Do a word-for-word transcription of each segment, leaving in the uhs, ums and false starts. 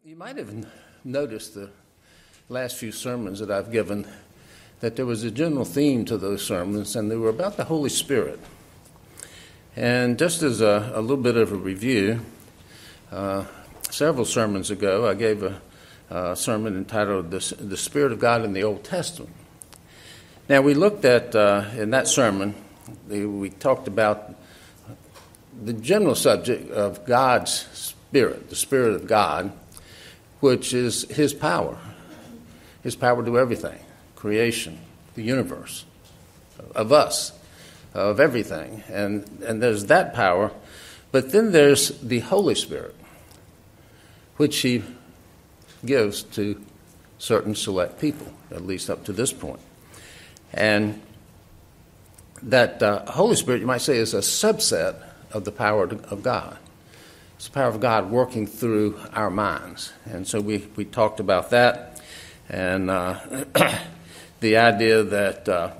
You might have noticed the last few sermons that I've given that there was a general theme to those sermons, and they were about the Holy Spirit. And just as a, a little bit of a review, uh, several sermons ago I gave a, a sermon entitled the, the Spirit of God in the Old Testament. Now we looked at, uh, in that sermon, we talked about the general subject of God's Spirit, the Spirit of God, which is his power, his power to do everything, creation, the universe, of us, of everything. And, and there's that power, but then there's the Holy Spirit, which he gives to certain select people, at least up to this point. And that uh, Holy Spirit, you might say, is a subset of the power of God. It's the power of God working through our minds. And so we, we talked about that and uh, the idea that uh,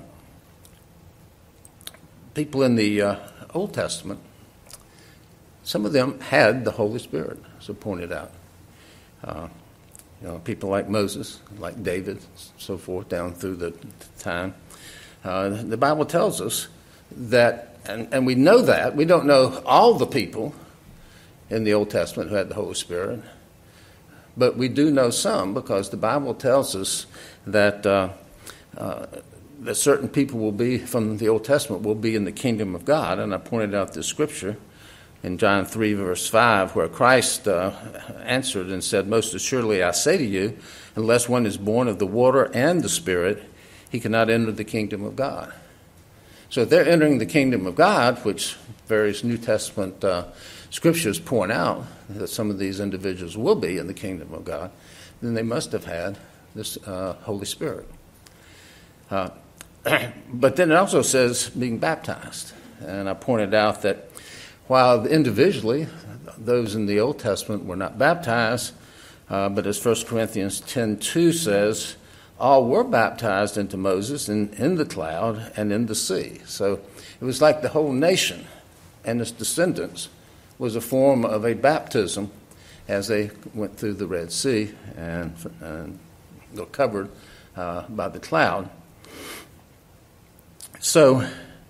people in the uh, Old Testament, some of them had the Holy Spirit, as I pointed out. Uh, you know, people like Moses, like David, so forth, down through the time. Uh, the Bible tells us that, and, and we know that, we don't know all the people in the Old Testament who had the Holy Spirit, but we do know some because the Bible tells us that uh, uh, that certain people will be from the Old Testament will be in the kingdom of God. And I pointed out this scripture in John three verse five, where Christ uh, answered and said, "Most assuredly I say to you, unless one is born of the water and the Spirit, he cannot enter the kingdom of God." So if they're entering the kingdom of God, which various New Testament uh, scriptures point out that some of these individuals will be in the kingdom of God, then they must have had this uh, Holy Spirit. Uh, but then it also says being baptized. And I pointed out that while individually those in the Old Testament were not baptized, uh, but as First Corinthians ten two says, all were baptized into Moses in, in the cloud and in the sea. So it was like the whole nation and its descendants was a form of a baptism as they went through the Red Sea and, and were covered uh, by the cloud. So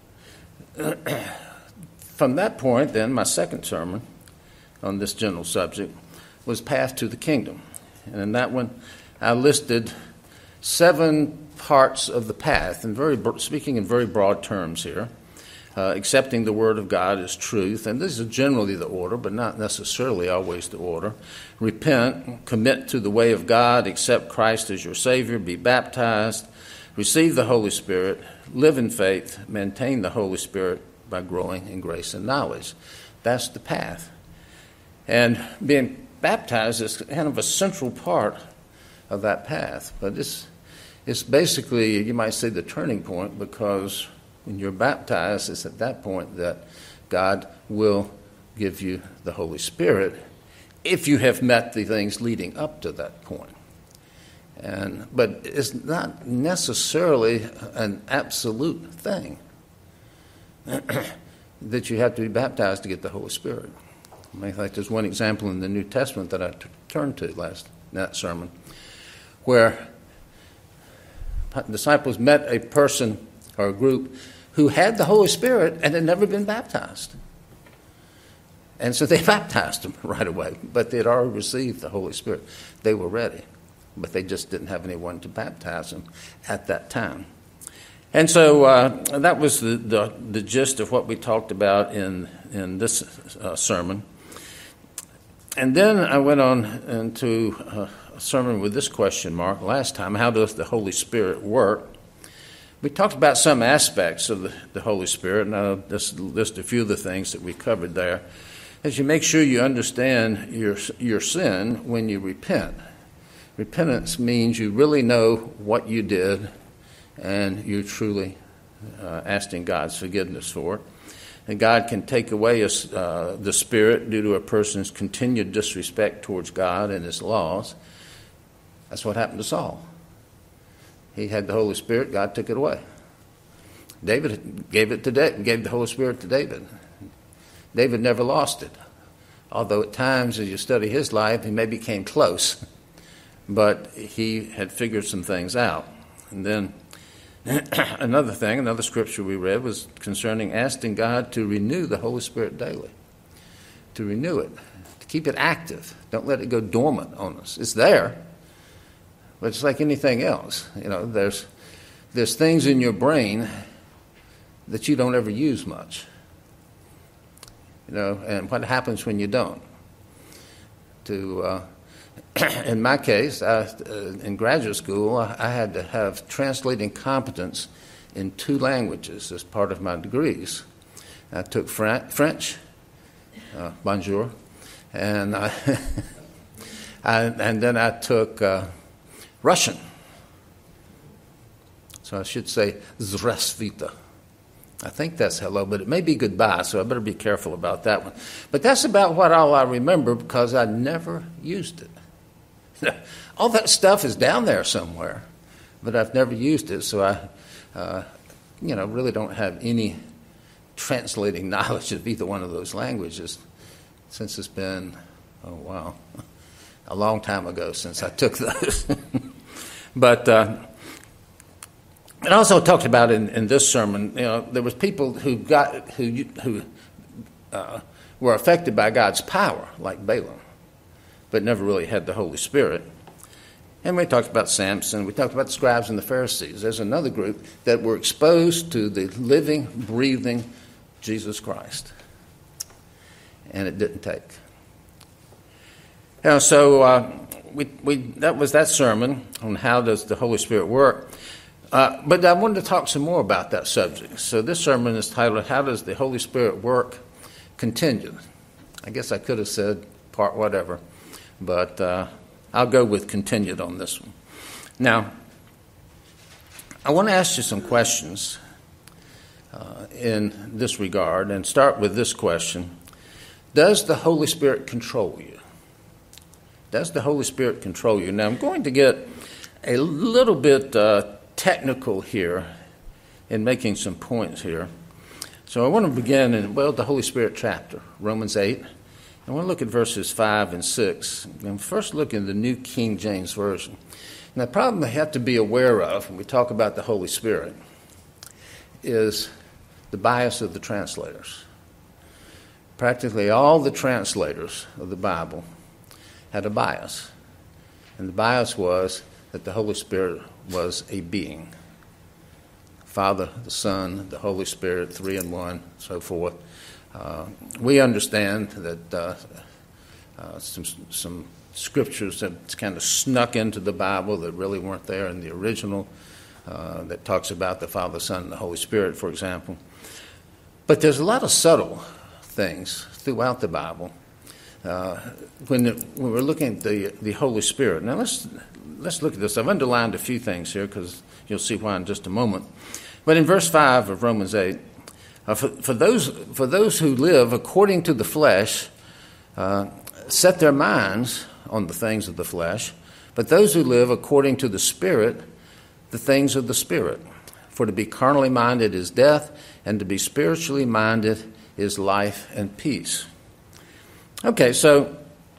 from that point, then, my second sermon on this general subject was Path to the Kingdom. And in that one, I listed seven parts of the path, and very speaking in very broad terms here. Uh, accepting the Word of God as truth, and this is generally the order, but not necessarily always the order. Repent, commit to the way of God, accept Christ as your Savior, be baptized, receive the Holy Spirit, live in faith, maintain the Holy Spirit by growing in grace and knowledge. That's the path. And being baptized is kind of a central part of that path, but it's, it's basically, you might say, the turning point, because when you're baptized, it's at that point that God will give you the Holy Spirit if you have met the things leading up to that point. And but it's not necessarily an absolute thing that you have to be baptized to get the Holy Spirit. I mean, like there's one example in the New Testament that I t- turned to last in that sermon, where disciples met a person or a group who had the Holy Spirit and had never been baptized. And so they baptized them right away, but they had already received the Holy Spirit. They were ready, but they just didn't have anyone to baptize them at that time. And so uh, that was the, the, the gist of what we talked about in, in this uh, sermon. And then I went on into uh, a sermon with this question mark last time: how does the Holy Spirit work? We talked about some aspects of the, the Holy Spirit, and I'll just list a few of the things that we covered there. As you make sure you understand your your sin when you repent. Repentance means you really know what you did, and you're truly uh, asking God's forgiveness for it. And God can take away a, uh, the Spirit due to a person's continued disrespect towards God and His laws. That's what happened to Saul. He had the Holy Spirit. God took it away. David gave it to David, gave the Holy Spirit to David. David never lost it. although at times as you study his life, he maybe came close, but he had figured some things out. And then another thing, another scripture we read was concerning asking God to renew the Holy Spirit daily, to renew it, to keep it active. Don't let it go dormant on us. It's there, but it's like anything else. You know, there's there's things in your brain that you don't ever use much. You know, and what happens when you don't? To uh, in my case, I, uh, in graduate school, I, I had to have translating competence in two languages as part of my degrees. I took Fran- French, uh, bonjour, and I, I, and then I took uh, Russian. So I should say Zdravstvuyte. I think that's hello, but it may be goodbye, so I better be careful about that one. But that's about what all I remember because I never used it. All that stuff is down there somewhere, but I've never used it, so I, uh, you know, really don't have any translating knowledge of either one of those languages since it's been, oh wow, a long time ago since I took those. But uh, it also talked about in, in this sermon, you know, there was people who got who who uh, were affected by God's power, like Balaam, but never really had the Holy Spirit. And we talked about Samson. We talked about the scribes and the Pharisees. There's another group that were exposed to the living, breathing Jesus Christ, and it didn't take. You know, so uh, we we that was that sermon on how does the Holy Spirit work. Uh, but I wanted to talk some more about that subject. So this sermon is titled, How Does the Holy Spirit Work? Contingent. I guess I could have said part whatever, but uh, I'll go with contingent on this one. Now, I want to ask you some questions uh, in this regard, and start with this question. Does the Holy Spirit control you? Does the Holy Spirit control you? Now, I'm going to get a little bit uh, technical here in making some points here. So I want to begin in, well, the Holy Spirit chapter, Romans eight. I want to look at verses five and six. And first look in the New King James Version. And the problem I have to be aware of when we talk about the Holy Spirit is the bias of the translators. Practically all the translators of the Bible had a bias. And the bias was that the Holy Spirit was a being. Father, the Son, the Holy Spirit, three in one, so forth. Uh, we understand that uh, uh, some, some scriptures have kind of snuck into the Bible that really weren't there in the original, uh, that talks about the Father, Son, and the Holy Spirit, for example. But there's a lot of subtle things throughout the Bible uh, when, the, when we're looking at the, the Holy Spirit. Now let's let's look at this. I've underlined a few things here because you'll see why in just a moment. But in verse five of Romans eight, uh, for, for those for those who live according to the flesh, uh, set their minds on the things of the flesh, but those who live according to the Spirit, the things of the Spirit. For to be carnally minded is death, and to be spiritually minded is life and peace. Okay, so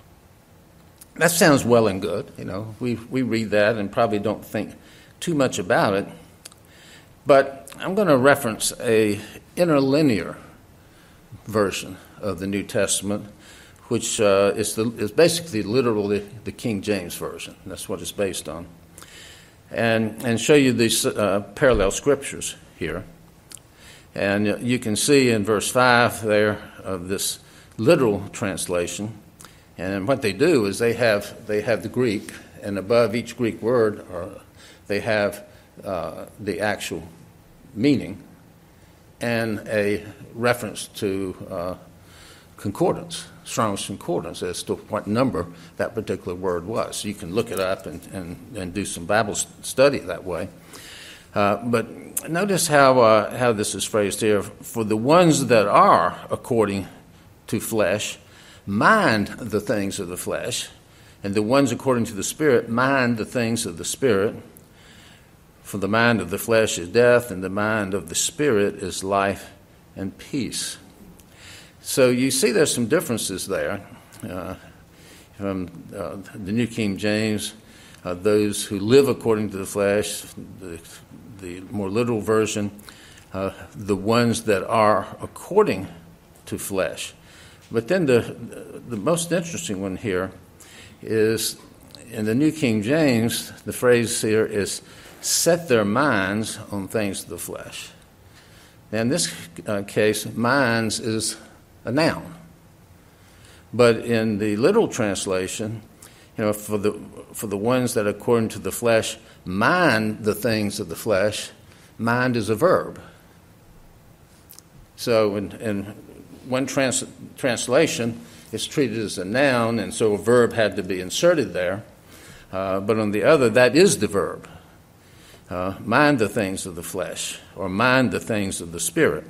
that sounds well and good. You know, we we read that and probably don't think too much about it. But I'm going to reference a interlinear version of the New Testament, which uh, is, the, is basically literally the King James Version. That's what it's based on. And, and show you these uh, parallel scriptures here. And you can see in verse five there of this literal translation. And what they do is they have they have the Greek, and above each Greek word or they have uh, the actual meaning and a reference to uh, concordance, Strong's concordance, as to what number that particular word was. So you can look it up and, and, and do some Bible study that way. Uh, but notice how uh, how this is phrased here. For the ones that are according to flesh, mind the things of the flesh, and the ones according to the Spirit mind the things of the Spirit. For the mind of the flesh is death, and the mind of the Spirit is life and peace. So you see there's some differences there. uh, from uh, the New King James, uh, those who live according to the flesh, the, the more literal version, uh, the ones that are according to flesh. But then the the most interesting one here is in the New King James, the phrase here is set their minds on things of the flesh. Now in this uh, case, minds is a noun. But in the literal translation, you know, for the for the ones that according to the flesh mind the things of the flesh, mind is a verb. So in, in one trans, translation, it's treated as a noun, and so a verb had to be inserted there. Uh, but on the other, that is the verb. Uh, mind the things of the flesh, or mind the things of the spirit.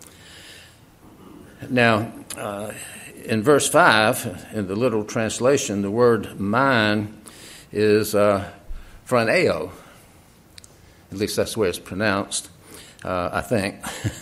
Now, uh, in verse five, in the literal translation, the word mind is uh, phroneo. At least that's the way it's pronounced, uh, I think.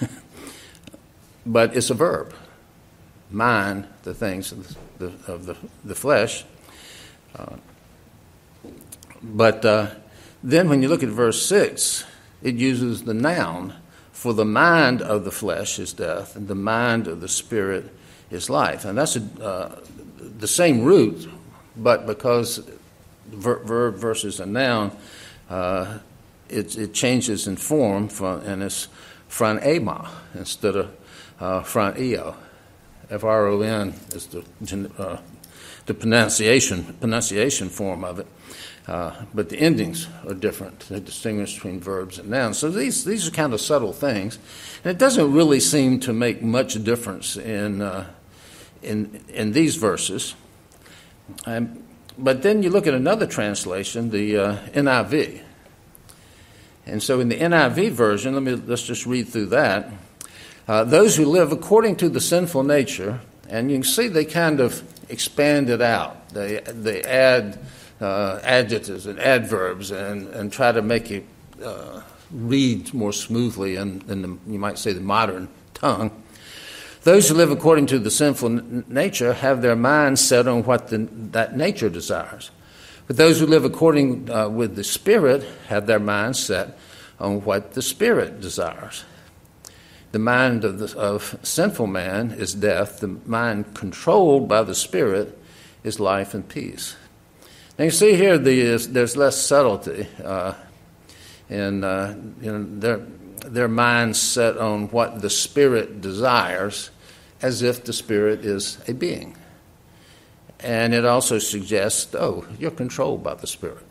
But it's a verb. Mind the things of the, of the, the flesh. Uh, but uh, then when you look at verse six, it uses the noun. For the mind of the flesh is death, and the mind of the spirit is life. And that's a, uh, the same root, but because ver- verb versus a noun, uh, it, it changes in form, from, and it's phronema instead of uh, phroneo. F R O N is the, uh, the pronunciation pronunciation form of it. Uh, but the endings are different. They distinguish between verbs and nouns. So these these are kind of subtle things, and it doesn't really seem to make much difference in uh, in in these verses. Um, but then you look at another translation, the uh, N I V, and so in the N I V version, let me let's just read through that. Uh, those who live according to the sinful nature, and you can see they kind of expand it out. They they add uh, adjectives and adverbs and, and try to make it uh, read more smoothly in, in the, you might say, the modern tongue. Those who live according to the sinful n- nature have their minds set on what the, that nature desires. But those who live according uh, with the Spirit have their minds set on what the Spirit desires. The mind of, the, of sinful man is death. The mind controlled by the Spirit is life and peace. Now you see here the, there's less subtlety uh, in uh, you know, their, their minds set on what the Spirit desires, as if the Spirit is a being. And it also suggests, oh, you're controlled by the Spirit.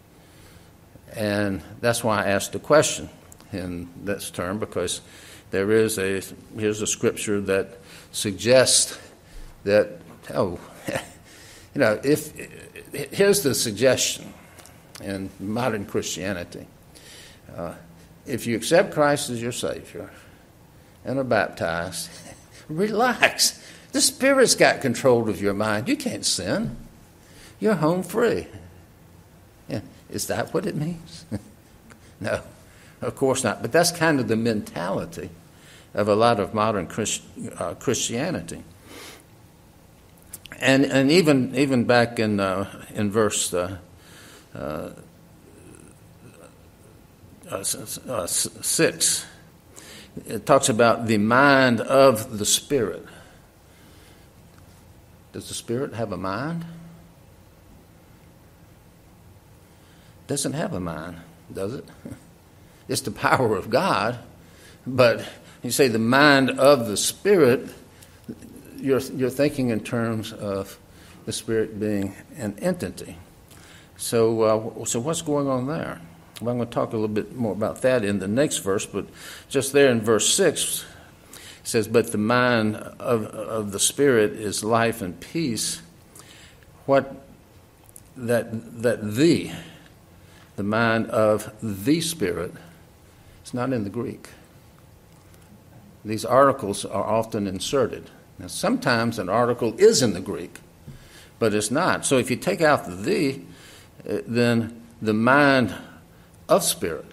And that's why I asked the question in this term, because there is a, here's a scripture that suggests that, oh, you know, if, here's the suggestion in modern Christianity. Uh, if you accept Christ as your Savior and are baptized, relax. The Spirit's got control of your mind. You can't sin. You're home free. Yeah. Is that what it means? No, of course not. But that's kind of the mentality of a lot of modern Christ, uh, Christianity. And and even even back in uh, in verse uh, uh, uh, uh, six, it talks about the mind of the Spirit. Does the Spirit have a mind? Doesn't have a mind, does it? It's the power of God, but you say the mind of the Spirit, you're you're thinking in terms of the Spirit being an entity. So, uh, so what's going on there? Well, I'm going to talk a little bit more about that in the next verse, but just there in verse six, it says, "But the mind of of the Spirit is life and peace." What that that the the mind of the Spirit, it's not in the Greek. These articles are often inserted. Now, sometimes an article is in the Greek, but it's not. So if you take out the "the," then the mind of Spirit.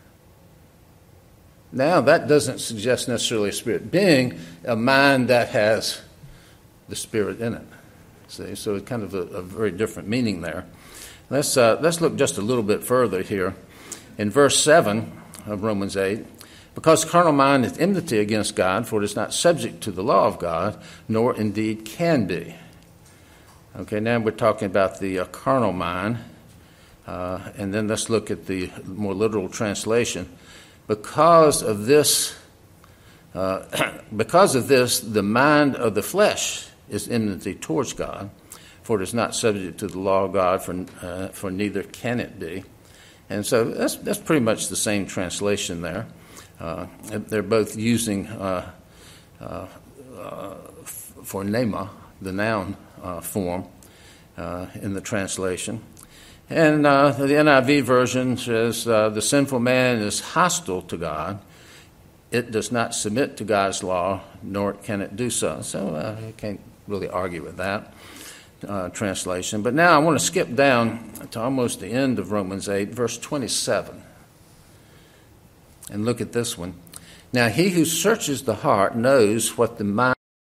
Now, that doesn't suggest necessarily a spirit being, a mind that has the Spirit in it. See, so it's kind of a, a very different meaning there. Let's uh, let's look just a little bit further here. In verse seven of Romans eight, because the carnal mind is enmity against God, for it is not subject to the law of God, nor indeed can be. Okay, now we're talking about the uh, carnal mind, uh, and then let's look at the more literal translation. Because of this, uh, because of this, the mind of the flesh is enmity towards God, for it is not subject to the law of God, for uh, for neither can it be. And so that's that's pretty much the same translation there. Uh, they're both using uh, uh, uh, for nema, the noun uh, form, uh, in the translation. And uh, the N I V version says, uh, the sinful man is hostile to God. It does not submit to God's law, nor can it do so. So uh, you can't really argue with that uh, translation. But now I want to skip down to almost the end of Romans eight, verse twenty-seven. And look at this one. Now he who searches the heart knows what the mind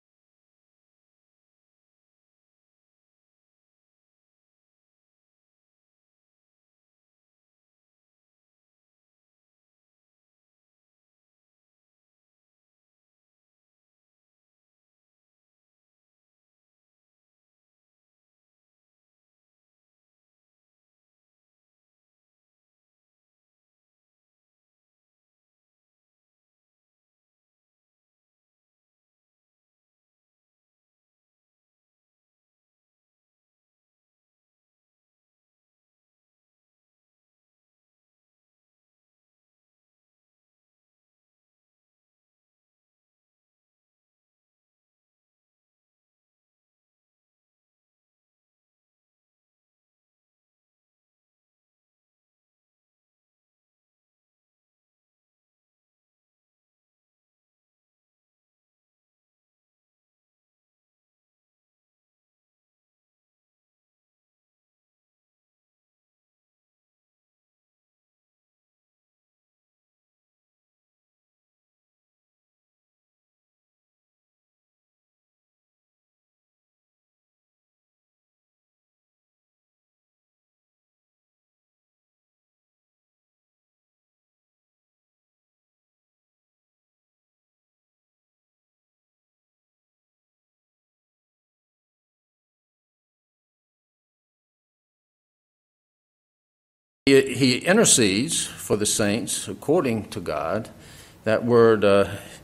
He, he intercedes for the saints according to God. That word uh,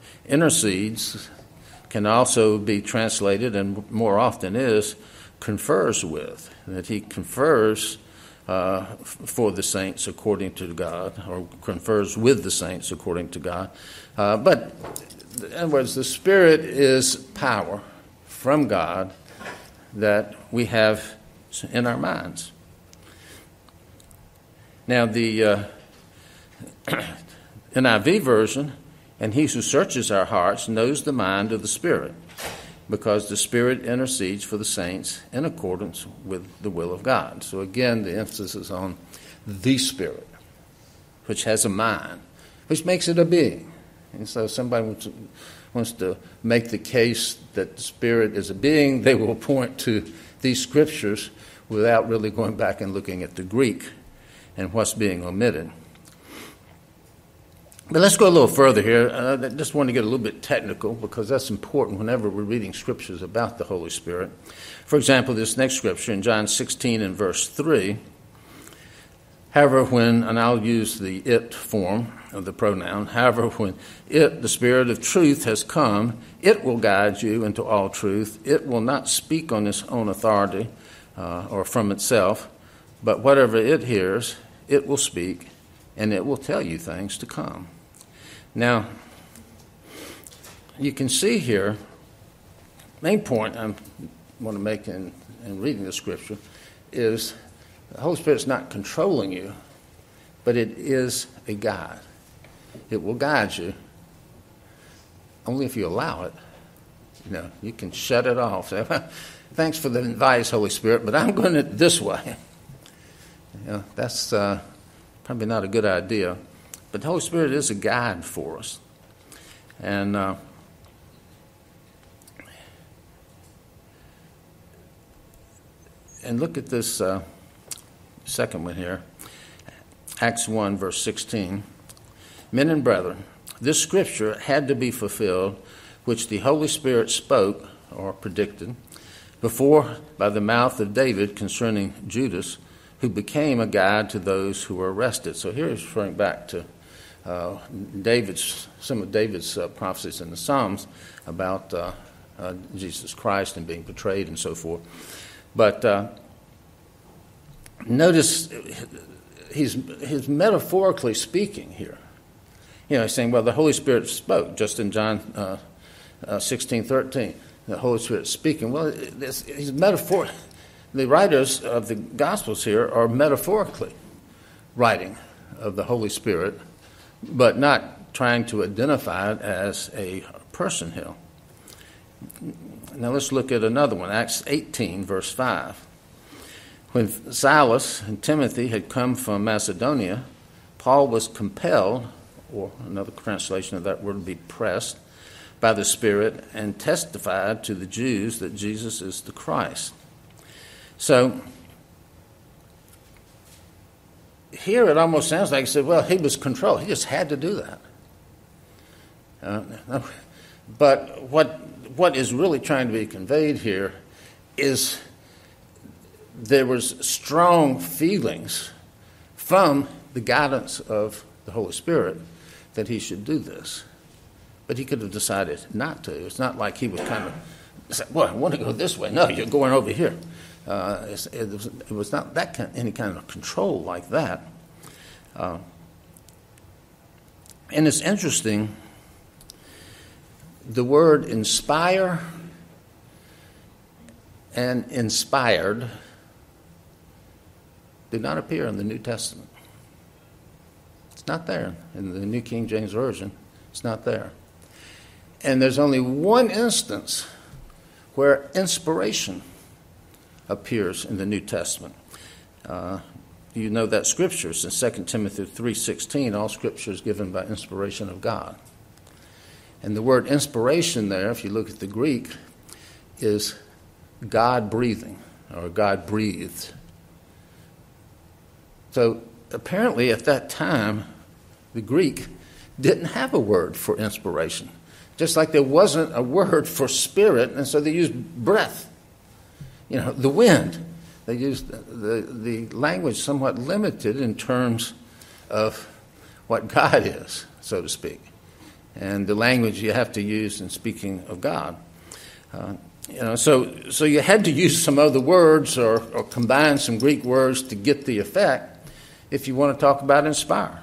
intercedes can also be translated, and more often is, confers with. That he confers uh, for the saints according to God, or confers with the saints according to God. Uh, but, in other words, the Spirit is power from God that we have in our minds. Now, the uh, N I V version, and he who searches our hearts knows the mind of the Spirit, because the Spirit intercedes for the saints in accordance with the will of God. So again, the emphasis is on the Spirit, which has a mind, which makes it a being. And so if somebody wants to, wants to make the case that the Spirit is a being, they will point to these scriptures without really going back and looking at the Greek and what's being omitted. But let's go a little further here. Uh, I just want to get a little bit technical, because that's important whenever we're reading scriptures about the Holy Spirit. For example, this next scripture in John sixteen and verse three. However, when, and I'll use the it form of the pronoun, however, when it, the Spirit of truth, has come, it will guide you into all truth. It will not speak on its own authority uh, or from itself, but whatever it hears, it will speak, and it will tell you things to come. Now, you can see here, main point I want to make in, in reading the scripture is the Holy Spirit's not controlling you, but it is a guide. It will guide you only if you allow it. You know, you can shut it off. Say, well, thanks for the advice, Holy Spirit, but I'm going it this way. You know, that's uh, probably not a good idea. But the Holy Spirit is a guide for us. And uh, and look at this uh, second one here. Acts one, verse sixteen. Men and brethren, this scripture had to be fulfilled, which the Holy Spirit spoke, or predicted, before by the mouth of David concerning Judas, who became a guide to those who were arrested. So here he's referring back to uh, David's, some of David's uh, prophecies in the Psalms about uh, uh, Jesus Christ and being betrayed and so forth. But uh, notice he's, he's metaphorically speaking here. You know, he's saying, well, the Holy Spirit spoke, just in John uh, uh, sixteen thirteen. The Holy Spirit speaking. Well, this, he's metaphor. The writers of the Gospels here are metaphorically writing of the Holy Spirit, but not trying to identify it as a person here. Now let's look at another one, Acts eighteen, verse five. When Silas and Timothy had come from Macedonia, Paul was compelled, or another translation of that word would be pressed, by the Spirit, and testified to the Jews that Jesus is the Christ. So here it almost sounds like he said, well, he was controlled. He just had to do that. Uh, but what what is really trying to be conveyed here is there was strong feelings from the guidance of the Holy Spirit that he should do this. But he could have decided not to. It's not like he was kind of, well, I want to go this way. No, you're going over here. Uh, it, was, it was not that kind, any kind of control like that. Uh, and it's interesting, the word inspire and inspired do not appear in the New Testament. It's not there. In the New King James Version, it's not there. And there's only one instance where inspiration appears in the New Testament. Uh, you know that scripture. It's in Second Timothy three sixteen. All scripture is given by inspiration of God. And the word inspiration there, if you look at the Greek, is God breathing, or God breathed. So apparently at that time, the Greek didn't have a word for inspiration. Just like there wasn't a word for spirit, and so they used breath. You know, the wind. They used the, the, the language somewhat limited in terms of what God is, so to speak, and the language you have to use in speaking of God. Uh, you know, so so you had to use some other words or, or combine some Greek words to get the effect if you want to talk about inspire.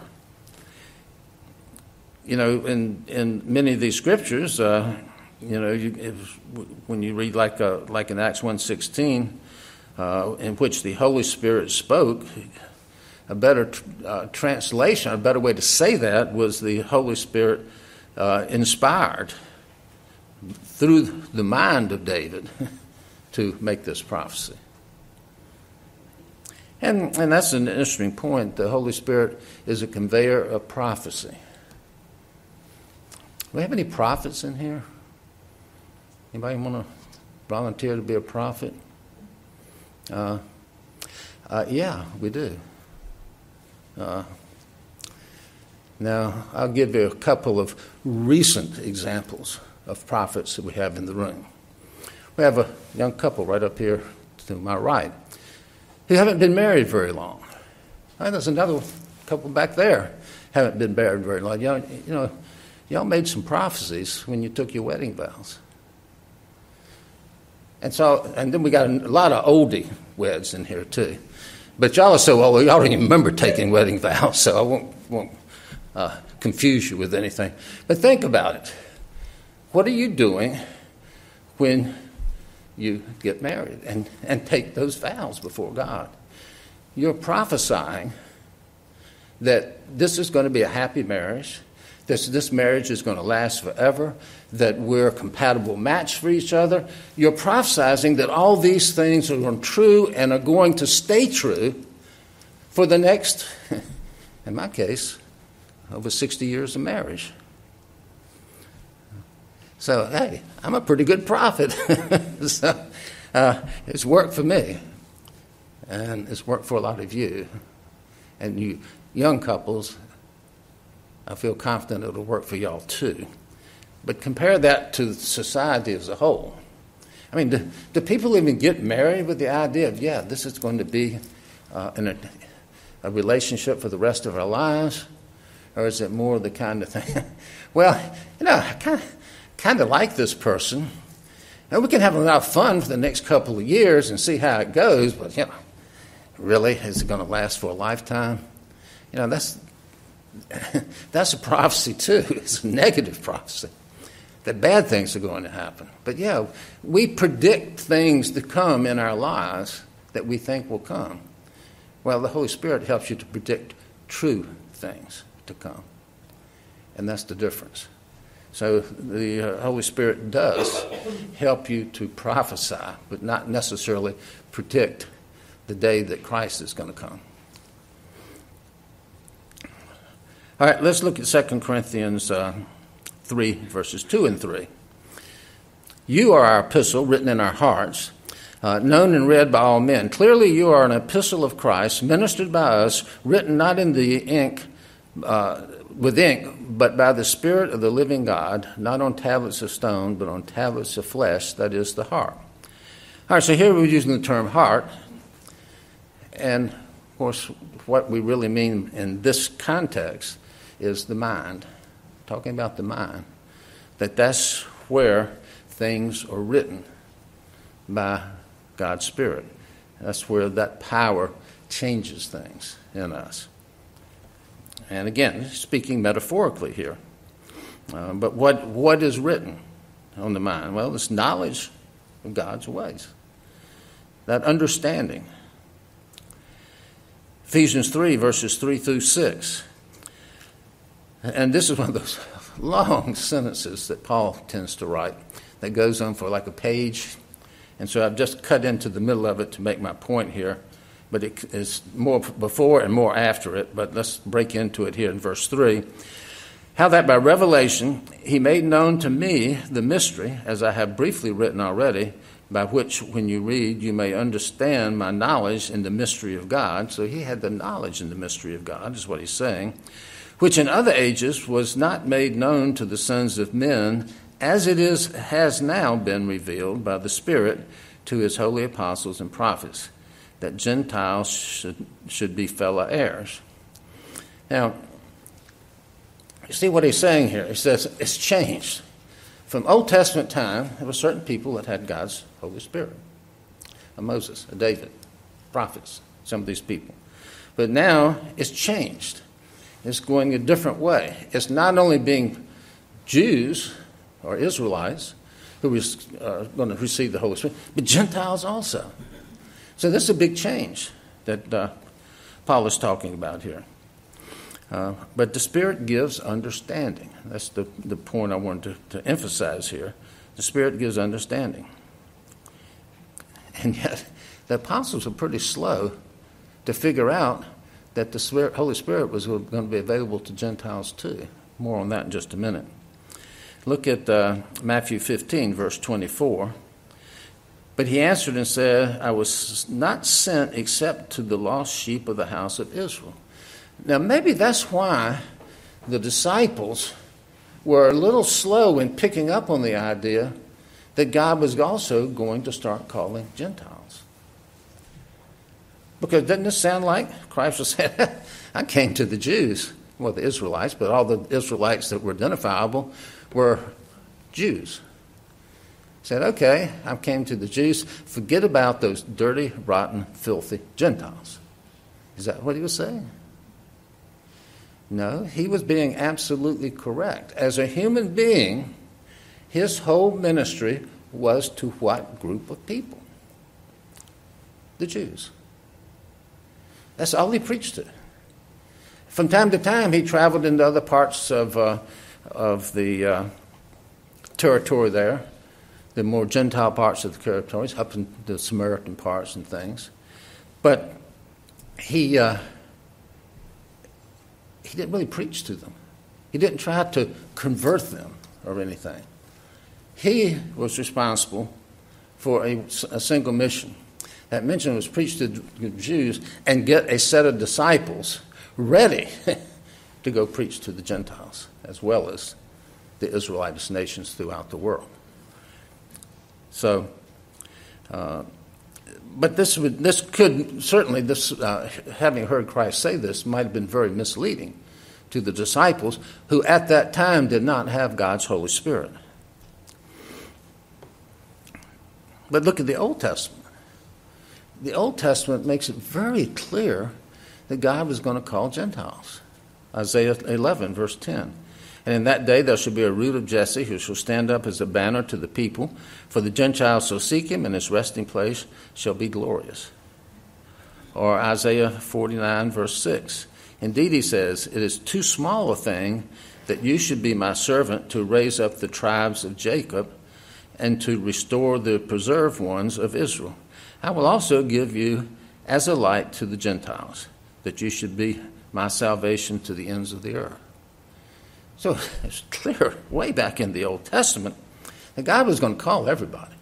You know, in, in many of these scriptures, uh, you know, you, if, when you read like a, like in Acts one sixteen, uh, in which the Holy Spirit spoke, a better uh, translation, a better way to say that was the Holy Spirit uh, inspired through the mind of David to make this prophecy. And, and that's an interesting point. The Holy Spirit is a conveyor of prophecy. Do we have any prophets in here? Anybody want to volunteer to be a prophet? Uh, uh, yeah, we do. Uh, now, I'll give you a couple of recent examples of prophets that we have in the room. We have a young couple right up here to my right who haven't been married very long. And there's another couple back there haven't been married very long. You know, you know Y'all made some prophecies when you took your wedding vows. And so, and then we got a lot of oldie weds in here too. But y'all are so old, y'all don't even remember taking wedding vows, so I won't, won't uh, confuse you with anything. But think about it. What are you doing when you get married and, and take those vows before God? You're prophesying that this is going to be a happy marriage, This, this marriage is going to last forever, that we're a compatible match for each other. You're prophesying that all these things are true and are going to stay true for the next, in my case, over sixty years of marriage. So, hey, I'm a pretty good prophet. so, uh, it's worked for me. And it's worked for a lot of you. And you young couples, I feel confident it'll work for y'all too. But compare that to society as a whole. I mean, do, do people even get married with the idea of, yeah, this is going to be uh, in a, a relationship for the rest of our lives? Or is it more the kind of thing, well, you know, I kind of, kind of like this person. And we can have a lot of fun for the next couple of years and see how it goes, but, you know, really, is it going to last for a lifetime? You know, that's that's a prophecy too. It's a negative prophecy that bad things are going to happen. But yeah, we predict things to come in our lives that we think will come. Well, the Holy Spirit helps you to predict true things to come. And that's the difference. So the uh, Holy Spirit does help you to prophesy, but not necessarily predict the day that Christ is going to come. All right, let's look at Second Corinthians uh, three, verses two and three. You are our epistle, written in our hearts, uh, known and read by all men. Clearly you are an epistle of Christ, ministered by us, written not in the ink, uh, with ink, but by the Spirit of the living God, not on tablets of stone, but on tablets of flesh, that is the heart. All right, so here we're using the term heart. And, of course, what we really mean in this context is the mind, talking about the mind, that that's where things are written by God's Spirit. That's where that power changes things in us. And again, speaking metaphorically here. Uh, but what what is written on the mind? Well, it's knowledge of God's ways, that understanding. Ephesians three, verses three through six. And this is one of those long sentences that Paul tends to write that goes on for like a page. And so I've just cut into the middle of it to make my point here. But it is more before and more after it. But let's break into it here in verse three. How that by revelation he made known to me the mystery, as I have briefly written already, by which, when you read, you may understand my knowledge in the mystery of God. So he had the knowledge in the mystery of God, is what he's saying, which in other ages was not made known to the sons of men, as it is has now been revealed by the Spirit to his holy apostles and prophets, that Gentiles should, should be fellow heirs. Now, you see what he's saying here? He says it's changed. From Old Testament time, there were certain people that had God's Holy Spirit. A Moses, a David, prophets, some of these people. But now it's changed. It's going a different way. It's not only being Jews or Israelites who are going to receive the Holy Spirit, but Gentiles also. So this is a big change that uh, Paul is talking about here. Uh, but the Spirit gives understanding. That's the, the point I wanted to, to emphasize here. The Spirit gives understanding. And yet, the apostles were pretty slow to figure out that the Spirit, Holy Spirit was going to be available to Gentiles too. More on that in just a minute. Look at uh, Matthew fifteen, verse twenty-four. But he answered and said, I was not sent except to the lost sheep of the house of Israel. Now, maybe that's why the disciples were a little slow in picking up on the idea that God was also going to start calling Gentiles. Because doesn't this sound like Christ was saying, I came to the Jews, well, the Israelites, but all the Israelites that were identifiable were Jews. He said, okay, I came to the Jews. Forget about those dirty, rotten, filthy Gentiles. Is that what he was saying? No, he was being absolutely correct. As a human being, his whole ministry was to what group of people? The Jews. That's all he preached to. From time to time, he traveled into other parts of uh, of the uh, territory there, the more Gentile parts of the territories, up in the Samaritan parts and things. But he uh, he didn't really preach to them. He didn't try to convert them or anything. He was responsible for a, a single mission. that mention was preached to the Jews, and get a set of disciples ready to go preach to the Gentiles, as well as the Israelite nations throughout the world. So, uh, but this would, this could, certainly, this uh, having heard Christ say this, might have been very misleading to the disciples, who at that time did not have God's Holy Spirit. But look at the Old Testament. The Old Testament makes it very clear that God was going to call Gentiles. Isaiah eleven, verse ten. And in that day there shall be a root of Jesse, who shall stand up as a banner to the people. For the Gentiles shall seek him, and his resting place shall be glorious. Or Isaiah forty-nine, verse six. Indeed, he says, it is too small a thing that you should be my servant to raise up the tribes of Jacob and to restore the preserved ones of Israel. I will also give you as a light to the Gentiles, that you should be my salvation to the ends of the earth. So it's clear way back in the Old Testament that God was going to call everybody.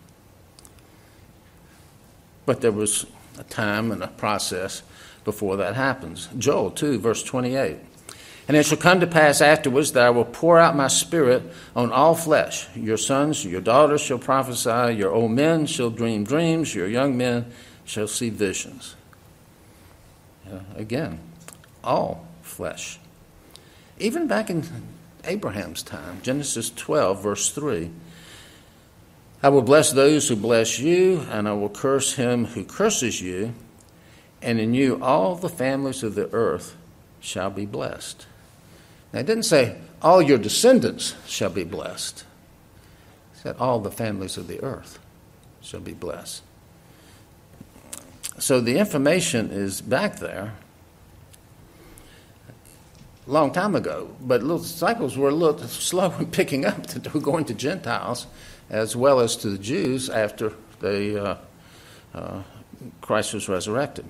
But there was a time and a process before that happens. Joel two, verse twenty-eight. And it shall come to pass afterwards that I will pour out my spirit on all flesh. Your sons, your daughters shall prophesy, your old men shall dream dreams, your young men shall see visions. Uh, again, all flesh. Even back in Abraham's time, Genesis twelve, verse three. I will bless those who bless you, and I will curse him who curses you, and in you all the families of the earth shall be blessed. Now, it didn't say all your descendants shall be blessed. It said all the families of the earth shall be blessed. So the information is back there a long time ago, but little disciples were a little slow in picking up that they were going to Gentiles as well as to the Jews after they, uh, uh, Christ was resurrected.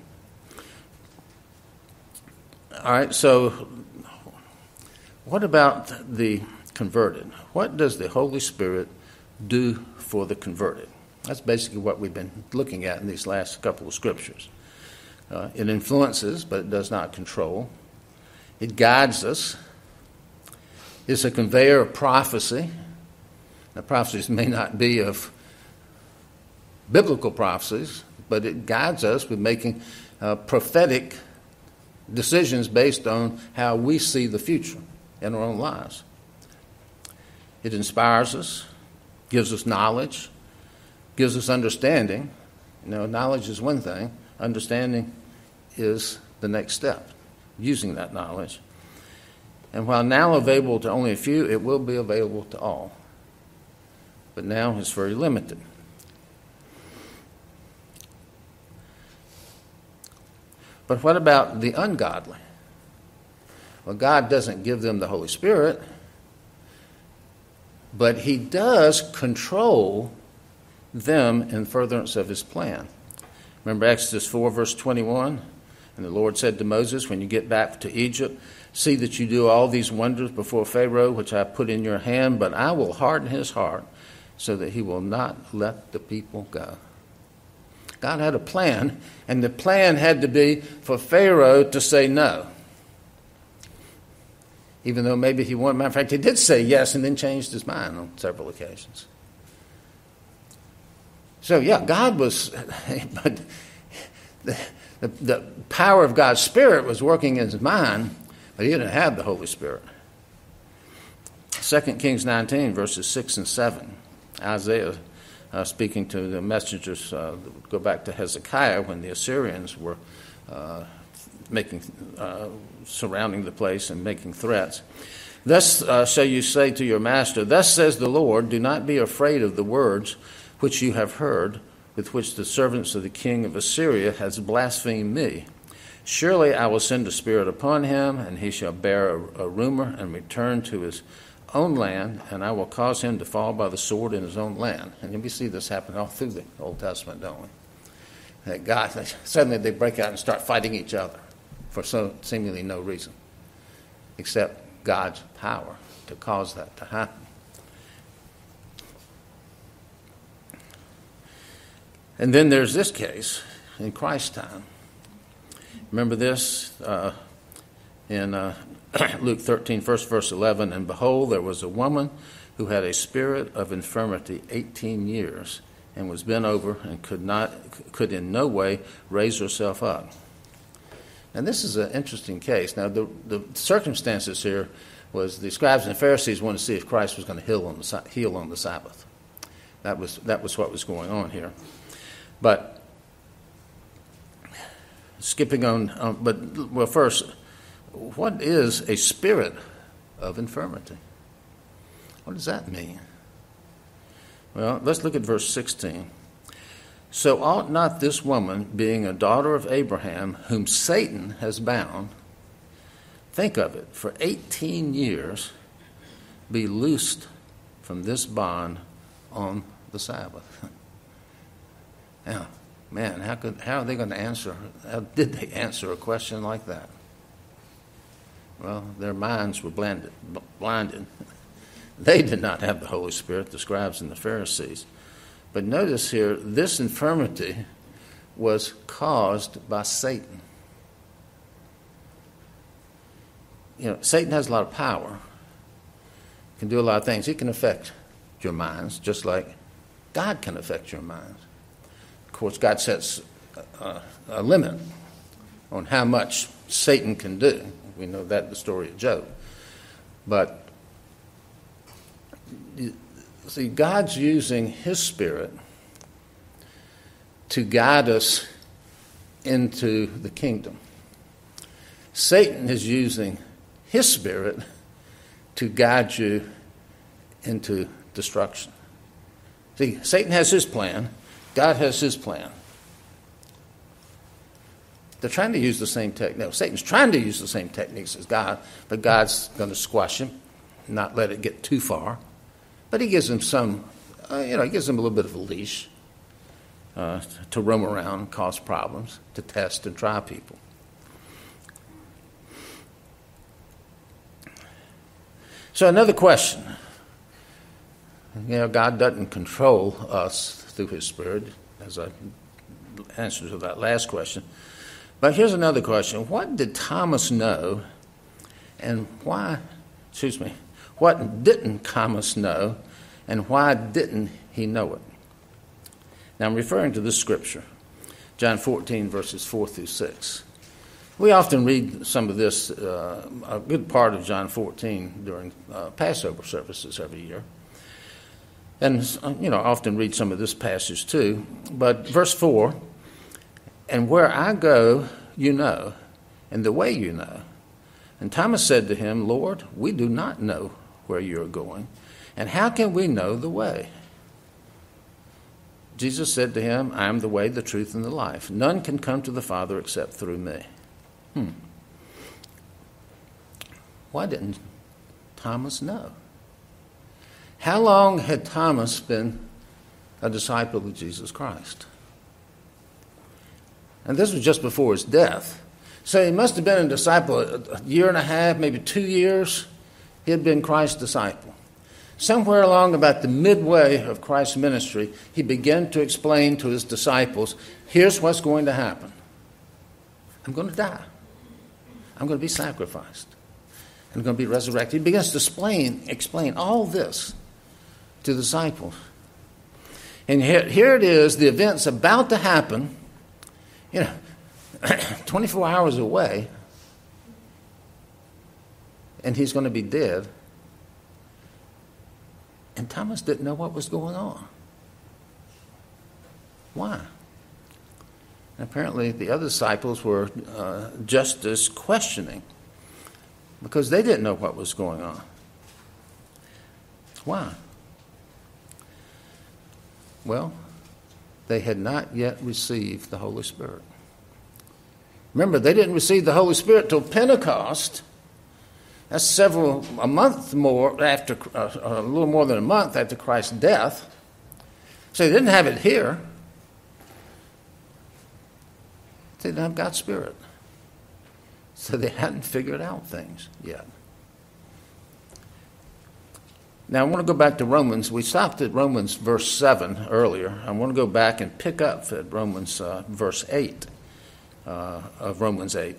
All right, so what about the converted? What does the Holy Spirit do for the converted? That's basically what we've been looking at in these last couple of scriptures. Uh, it influences, but it does not control. It guides us. It's a conveyor of prophecy. Now, prophecies may not be of biblical prophecies, but it guides us with making uh, prophetic decisions based on how we see the future in our own lives. It inspires us, gives us knowledge, gives us understanding. You know, knowledge is one thing. Understanding is the next step, using that knowledge. And while now available to only a few, it will be available to all. But now it's very limited. But what about the ungodly? Well, God doesn't give them the Holy Spirit, but he does control them in furtherance of his plan. Remember Exodus four, verse twenty-one? And the Lord said to Moses, when you get back to Egypt, see that you do all these wonders before Pharaoh, which I put in your hand, but I will harden his heart so that he will not let the people go. God had a plan, and the plan had to be for Pharaoh to say no. Even though maybe he wanted, matter of fact, he did say yes and then changed his mind on several occasions. So, yeah, God was, but the, the, the power of God's Spirit was working in his mind, but he didn't have the Holy Spirit. Second Kings nineteen, verses six and seven. Isaiah uh, speaking to the messengers, uh, go back to Hezekiah when the Assyrians were uh, making, uh, surrounding the place and making threats. Thus uh, shall you say to your master, thus says the Lord, do not be afraid of the words which you have heard, with which the servants of the king of Assyria has blasphemed me. Surely I will send a spirit upon him, and he shall bear a, a rumor and return to his own land, and I will cause him to fall by the sword in his own land. And we see this happen all through the Old Testament, don't we? That God, suddenly they break out and start fighting each other for so seemingly no reason, except God's power to cause that to happen. And then there's this case, in Christ's time. Remember this uh, in uh, Luke thirteen, first verse eleven, and behold, there was a woman who had a spirit of infirmity eighteen years, and was bent over and could not, could in no way raise herself up. And this is an interesting case. Now, the, the circumstances here was the scribes and the Pharisees wanted to see if Christ was going to heal on the, heal on the Sabbath. That was, that was what was going on here. But skipping on, um, but well, first, what is a spirit of infirmity? What does that mean? Well, let's look at verse sixteen. So ought not this woman, being a daughter of Abraham, whom Satan has bound, think of it, for eighteen years, be loosed from this bond on the Sabbath? Now, man, how could how are they going to answer? How did they answer a question like that? Well, their minds were blinded. blinded. They did not have the Holy Spirit, the scribes and the Pharisees. But notice here, this infirmity was caused by Satan. You know, Satan has a lot of power. He can do a lot of things. He can affect your minds, just like God can affect your minds. Of course, God sets a, a limit on how much Satan can do. We know that in the story of Job. But see, God's using his Spirit to guide us into the kingdom. Satan is using his Spirit to guide you into destruction. See, Satan has his plan. God has his plan. They're trying to use the same technique. No, Satan's trying to use the same techniques as God, but God's going to squash him, not let it get too far. But he gives him some, uh, you know, he gives him a little bit of a leash uh, to roam around and cause problems, to test and try people. So another question. You know, God doesn't control us through his Spirit, as I answered to that last question. But here's another question. What did Thomas know, and why, excuse me, what didn't Thomas know, and why didn't he know it? Now, I'm referring to this scripture, John fourteen, verses four through six. We often read some of this, uh, a good part of John fourteen during uh, Passover services every year. And, you know, I often read some of this passage too. But verse four, and where I go, you know, and the way you know. And Thomas said to him, Lord, we do not know where you are going, and how can we know the way? Jesus said to him, I am the way, the truth, and the life. None can come to the Father except through me. Hmm. Why didn't Thomas know? How long had Thomas been a disciple of Jesus Christ? And this was just before his death. So he must have been a disciple a year and a half, maybe two years. He had been Christ's disciple. Somewhere along about the midway of Christ's ministry, he began to explain to his disciples, here's what's going to happen. I'm going to die. I'm going to be sacrificed. I'm going to be resurrected. He begins to explain, explain all this to the disciples. And here, here it is, the event's about to happen, you know, twenty-four hours away, and he's going to be dead. And Thomas didn't know what was going on. Why? And apparently the other disciples were uh, just as questioning, because they didn't know what was going on. Why? Well, they had not yet received the Holy Spirit. Remember, they didn't receive the Holy Spirit till Pentecost. That's several, a month more after, uh, a little more than a month after Christ's death. So they didn't have it here. They didn't have God's Spirit. So they hadn't figured out things yet. Now, I want to go back to Romans. We stopped at Romans verse seven earlier. I want to go back and pick up at Romans uh, verse eight uh, of Romans eight.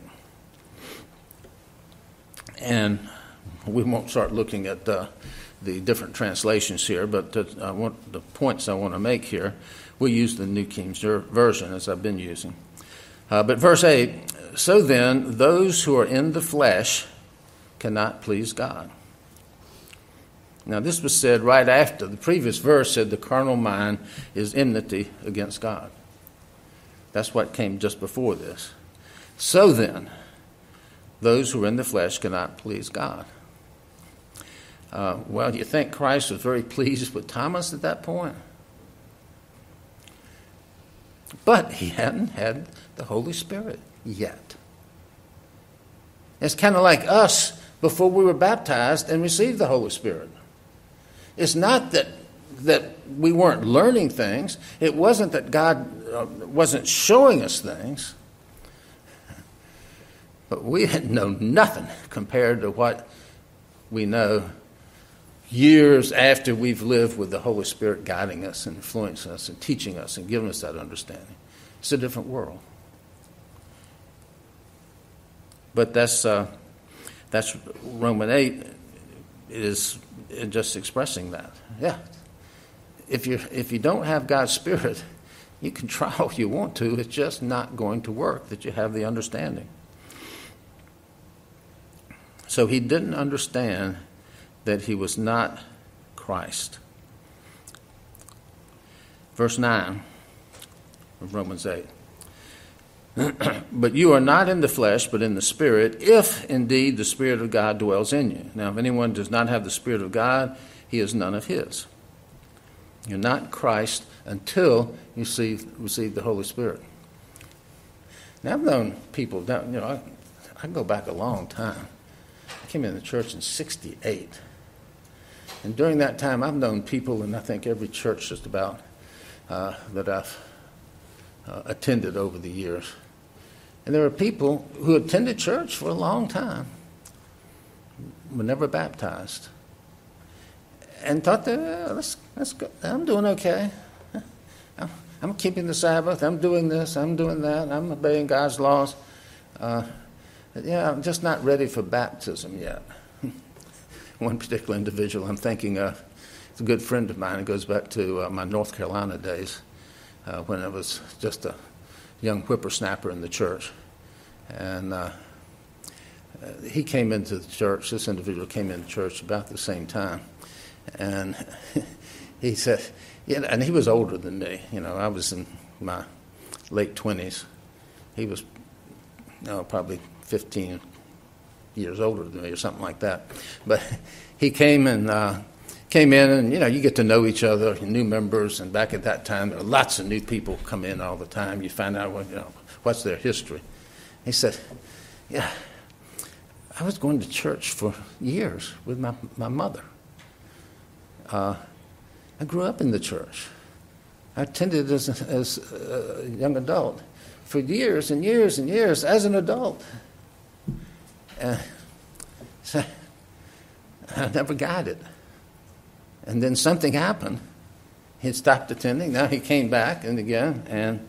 And we won't start looking at uh, the different translations here, but uh, I want, the points I want to make here, we use the New King James Version as I've been using. Uh, but verse eight, so then, those who are in the flesh cannot please God. Now, this was said right after. The previous verse said the carnal mind is enmity against God. That's what came just before this. So then, those who are in the flesh cannot please God. Uh, well, do you think Christ was very pleased with Thomas at that point? But he hadn't had the Holy Spirit yet. It's kind of like us before we were baptized and received the Holy Spirit. It's not that that we weren't learning things. It wasn't that God uh, wasn't showing us things. But we had known nothing compared to what we know years after we've lived with the Holy Spirit guiding us and influencing us and teaching us and giving us that understanding. It's a different world. But that's uh, that's Romans eight is just expressing that. Yeah, if you if you don't have God's Spirit, you can try all you want to. It's just not going to work that you have the understanding. So he didn't understand that he was not Christ. Verse nine of Romans eight. But you are not in the flesh, but in the Spirit, if indeed the Spirit of God dwells in you. Now, if anyone does not have the Spirit of God, he is none of his. You're not Christ until you see, receive the Holy Spirit. Now, I've known people, you know, I, I go back a long time. I came into the church in sixty-eight. And during that time, I've known people, and I think every church just about, uh, that I've uh, attended over the years. And there were people who attended church for a long time, were never baptized, and thought that, oh, that's, that's good. I'm doing okay. I'm, I'm keeping the Sabbath. I'm doing this. I'm doing that. I'm obeying God's laws. Uh, yeah, I'm just not ready for baptism yet. One particular individual I'm thinking of, it's a good friend of mine. It goes back to uh, my North Carolina days uh, when I was just a young whippersnapper in the church. And uh, he came into the church, this individual came into church about the same time. And he said, yeah, and he was older than me. You know, I was in my late twenties. He was you know, probably fifteen years older than me or something like that. But he came and uh, came in, and, you know, you get to know each other, new members, and back at that time, there were lots of new people come in all the time. You find out, what, you know, what's their history. He said, yeah, I was going to church for years with my, my mother. Uh, I grew up in the church. I attended as a, as a young adult for years and years and years as an adult. Uh, so I never got it. And then something happened. He stopped attending. Now he came back and again, and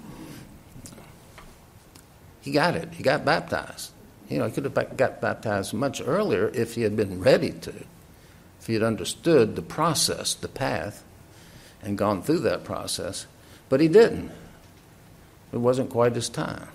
he got it. He got baptized. You know, he could have got baptized much earlier if he had been ready to, if he had understood the process, the path, and gone through that process. But he didn't. It wasn't quite his time.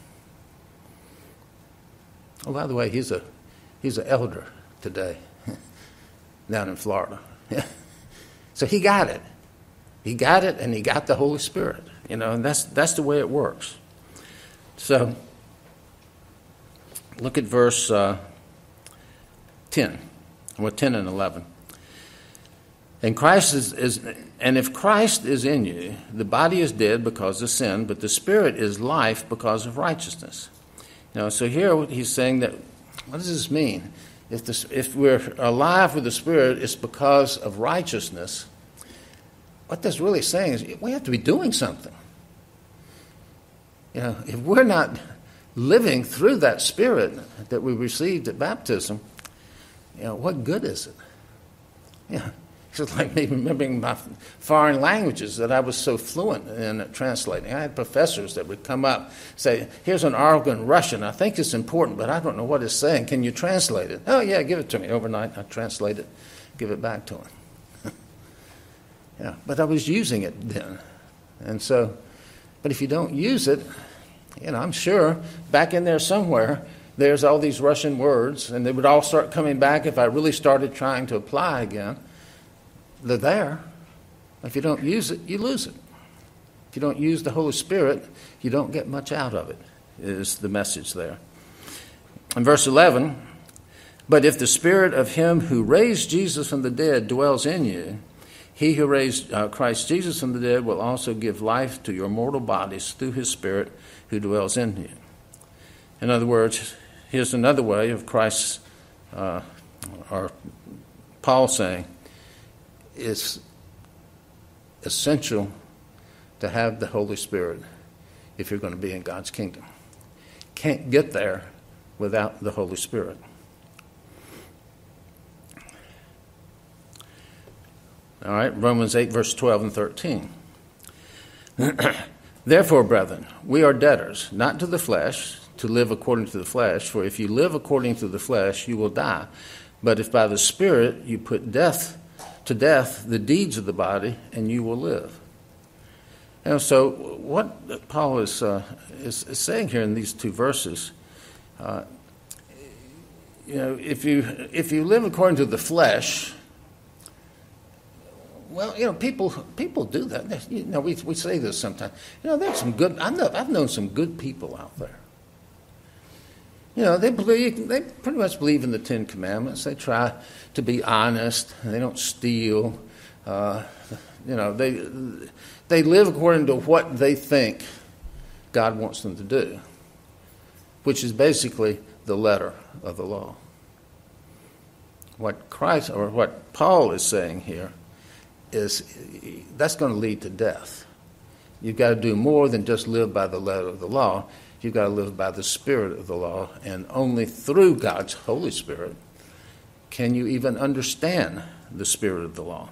Oh, by the way, he's a he's an elder today down in Florida. So he got it. He got it, and he got the Holy Spirit. You know, and that's that's the way it works. So look at verse uh, ten, well, ten and eleven. And Christ is, is, and if Christ is in you, the body is dead because of sin, but the Spirit is life because of righteousness. You know, so here he's saying that, what does this mean? If, this, if we're alive with the Spirit, it's because of righteousness. What that's really saying is we have to be doing something. You know, if we're not living through that Spirit that we received at baptism, you know, what good is it? You know, It's like me remembering my foreign languages that I was so fluent in translating. I had professors that would come up and say, here's an article in Russian. I think it's important, but I don't know what it's saying. Can you translate it? Oh, yeah, give it to me. Overnight, I translate it, give it back to him. Yeah, but I was using it then. And so, but if you don't use it, you know, I'm sure back in there somewhere, there's all these Russian words, and they would all start coming back if I really started trying to apply again. They're there. If you don't use it, you lose it. If you don't use the Holy Spirit, you don't get much out of it, is the message there. In verse eleven, but if the Spirit of him who raised Jesus from the dead dwells in you, he who raised uh, Christ Jesus from the dead will also give life to your mortal bodies through his Spirit who dwells in you. In other words, here's another way of Christ's, uh, or Paul saying, it's essential to have the Holy Spirit if you're going to be in God's kingdom. Can't get there without the Holy Spirit. All right, Romans eight, verse twelve and thirteen. Therefore, brethren, we are debtors, not to the flesh, to live according to the flesh. For if you live according to the flesh, you will die. But if by the Spirit you put death to death the deeds of the body, and you will live. And so what Paul is, uh, is, is saying here in these two verses, uh, you know, if you if you live according to the flesh, well, you know, people people do that. You know, we we say this sometimes. You know, there's some good. I know I've known some good people out there. You know, they believe, they pretty much believe in the Ten Commandments. They try to be honest. They don't steal. Uh, you know, they they live according to what they think God wants them to do, which is basically the letter of the law. What Christ, or what Paul is saying here, is that's going to lead to death. You've got to do more than just live by the letter of the law. You've got to live by the Spirit of the law, and only through God's Holy Spirit can you even understand the Spirit of the law.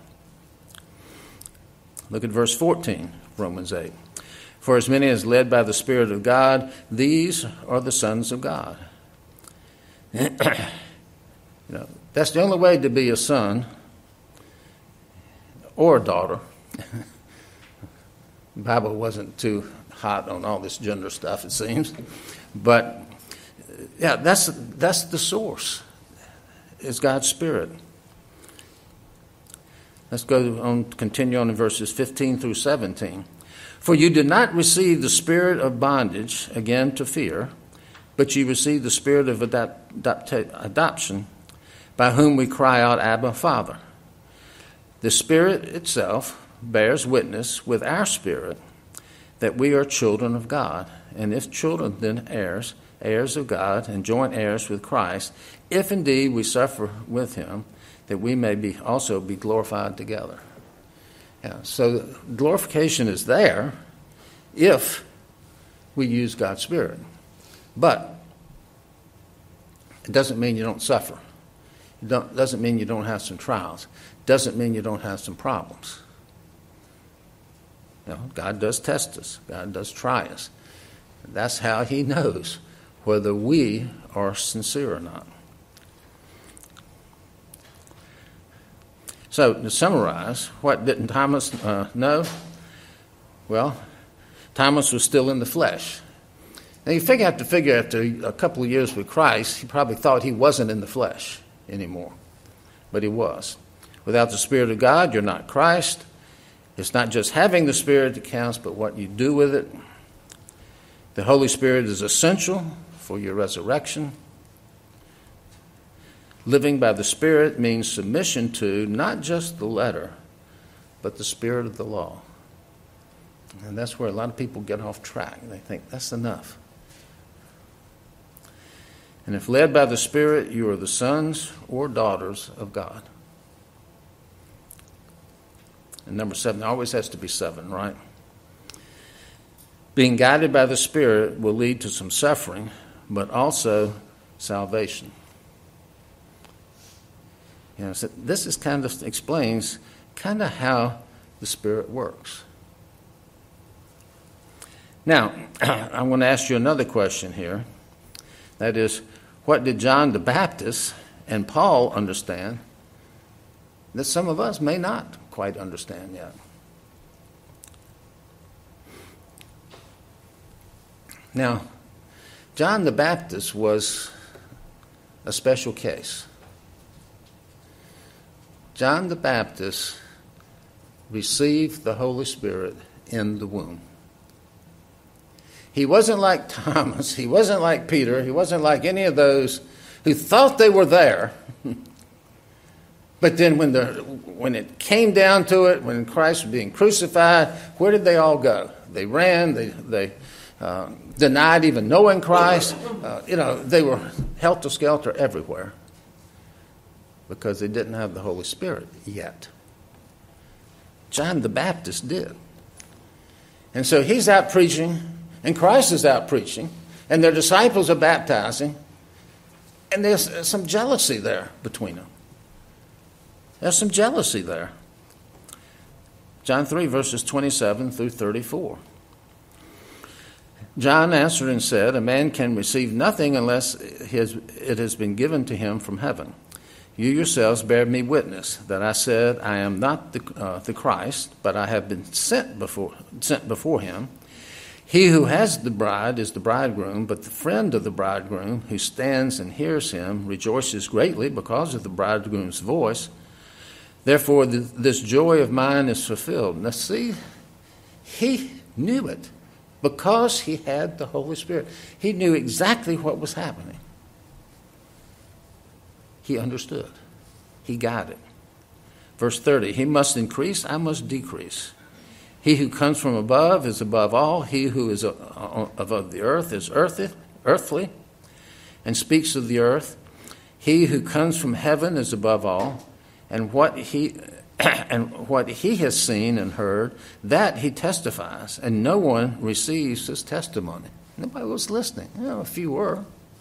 Look at verse fourteen, Romans eight. For as many as led by the Spirit of God, these are the sons of God. You know, that's the only way to be a son or a daughter. The Bible wasn't too hot on all this gender stuff, it seems. But, yeah, that's that's the source, is God's Spirit. Let's go on, continue on in verses fifteen through seventeen. For you did not receive the spirit of bondage, again, to fear, but you received the spirit of adapt, adapt, adoption, by whom we cry out, Abba, Father. The Spirit itself bears witness with our spirit that we are children of God, and if children, then heirs, heirs of God, and joint heirs with Christ, if indeed we suffer with him, that we may be also be glorified together. Yeah, so glorification is there if we use God's Spirit. But it doesn't mean you don't suffer. It don't, doesn't mean you don't have some trials. It doesn't mean you don't have some problems. You know, God does test us. God does try us. That's how he knows whether we are sincere or not. So, to summarize, what didn't Thomas uh, know? Well, Thomas was still in the flesh. Now, you figure, have to figure after a couple of years with Christ, he probably thought he wasn't in the flesh anymore. But he was. Without the Spirit of God, you're not Christ. It's not just having the Spirit that counts, but what you do with it. The Holy Spirit is essential for your resurrection. Living by the Spirit means submission to not just the letter, but the spirit of the law. And that's where a lot of people get off track. They think, that's enough. And if led by the Spirit, you are the sons or daughters of God. And number seven, there always has to be seven, right? Being guided by the Spirit will lead to some suffering, but also salvation. You know, so this is kind of explains kind of how the Spirit works. Now, I want to ask you another question here. That is, what did John the Baptist and Paul understand that some of us may not quite understand yet? Now, John the Baptist was a special case. John the Baptist received the Holy Spirit in the womb. He wasn't like Thomas. He wasn't like Peter. He wasn't like any of those who thought they were there. But then when the when it came down to it, when Christ was being crucified, where did they all go? They ran. They they uh, denied even knowing Christ. Uh, you know, they were helter-skelter everywhere because they didn't have the Holy Spirit yet. John the Baptist did. And so he's out preaching, and Christ is out preaching, and their disciples are baptizing, and there's some jealousy there between them. There's some jealousy there. John three, verses twenty-seven through thirty-four. John answered and said, "A man can receive nothing unless it has been given to him from heaven. You yourselves bear me witness that I said, I am not the, uh, the Christ, but I have been sent before, sent before him. He who has the bride is the bridegroom, but the friend of the bridegroom who stands and hears him rejoices greatly because of the bridegroom's voice. Therefore, the, this joy of mine is fulfilled." Now see, he knew it because he had the Holy Spirit. He knew exactly what was happening. He understood. He got it. Verse thirty, "He must increase, I must decrease. He who comes from above is above all. He who is above the earth is earthy, earthly and speaks of the earth. He who comes from heaven is above all. And what he and what he has seen and heard, that he testifies, and no one receives his testimony." Nobody was listening. You know, a few were.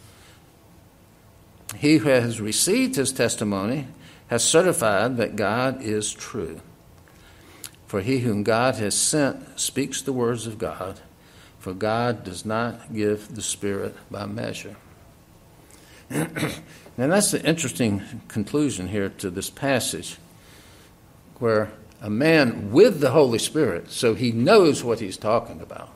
"He who has received his testimony has certified that God is true. For he whom God has sent speaks the words of God, for God does not give the Spirit by measure." Now that's the interesting conclusion here to this passage, where a man with the Holy Spirit, so he knows what he's talking about,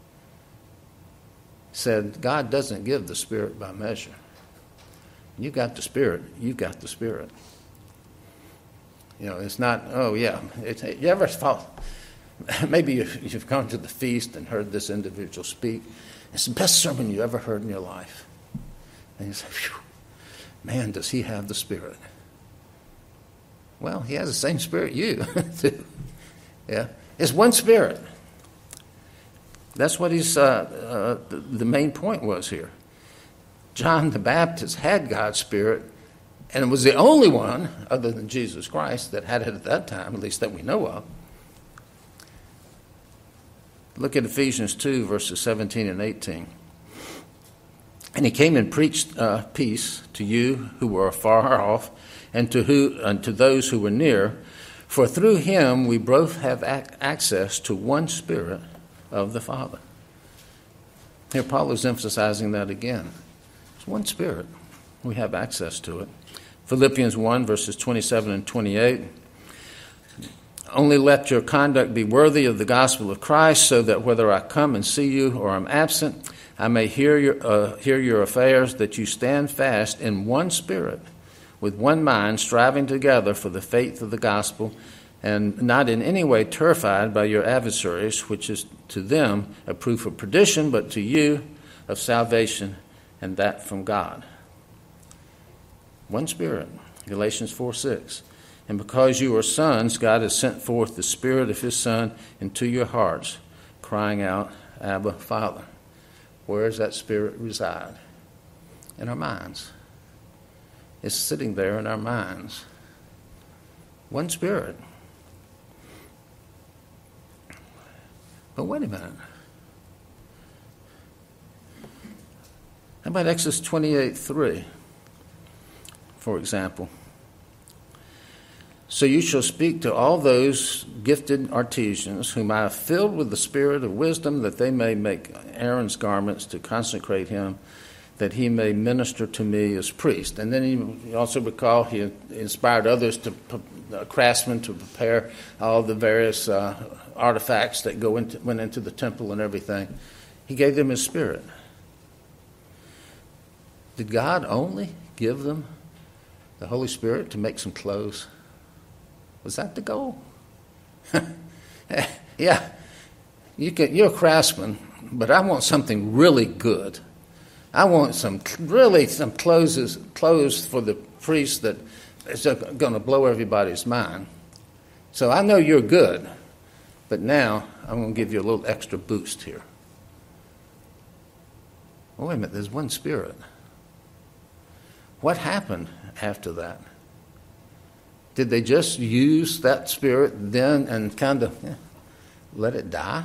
said God doesn't give the Spirit by measure. You got the Spirit, you got the Spirit. You know, it's not, oh yeah, it's, you ever thought, maybe you've, you've gone to the feast and heard this individual speak. It's the best sermon you ever heard in your life. And you say, phew, man, does he have the Spirit? Well, he has the same Spirit you do. Yeah, it's one Spirit. That's what he's, uh, uh, the, the main point was here. John the Baptist had God's Spirit, and it was the only one, other than Jesus Christ, that had it at that time, at least that we know of. Look at Ephesians two, verses seventeen and eighteen. "And he came and preached uh, peace to you who were far off, and to who and to those who were near. For through him we both have ac- access to one Spirit of the Father." Here Paul is emphasizing that again. It's one Spirit. We have access to it. Philippians one, verses twenty-seven and twenty-eight. "Only let your conduct be worthy of the gospel of Christ, so that whether I come and see you or am absent, I may hear your, uh, hear your affairs, that you stand fast in one spirit, with one mind, striving together for the faith of the gospel, and not in any way terrified by your adversaries, which is to them a proof of perdition, but to you of salvation, and that from God." One Spirit. Galatians four six. "And because you are sons, God has sent forth the Spirit of his Son into your hearts, crying out, Abba, Father." Where does that Spirit reside? In our minds. It's sitting there in our minds. One Spirit. But wait a minute. How about Exodus twenty-eight three, for example? So you shall speak to all those gifted artisans whom I have filled with the spirit of wisdom, that they may make Aaron's garments to consecrate him, that he may minister to me as priest. And then he, you also recall he inspired others, to uh, craftsmen, to prepare all the various uh, artifacts that go into, went into the temple and everything. He gave them his spirit. Did God only give them the Holy Spirit to make some clothes? Was that the goal? Yeah, you can, you're a craftsman, but I want something really good. I want some really some clothes clothes for the priest that is going to blow everybody's mind. So I know you're good, but now I'm going to give you a little extra boost here. Oh, wait a minute, there's one Spirit. What happened after that? Did they just use that Spirit then and kind of eh, let it die?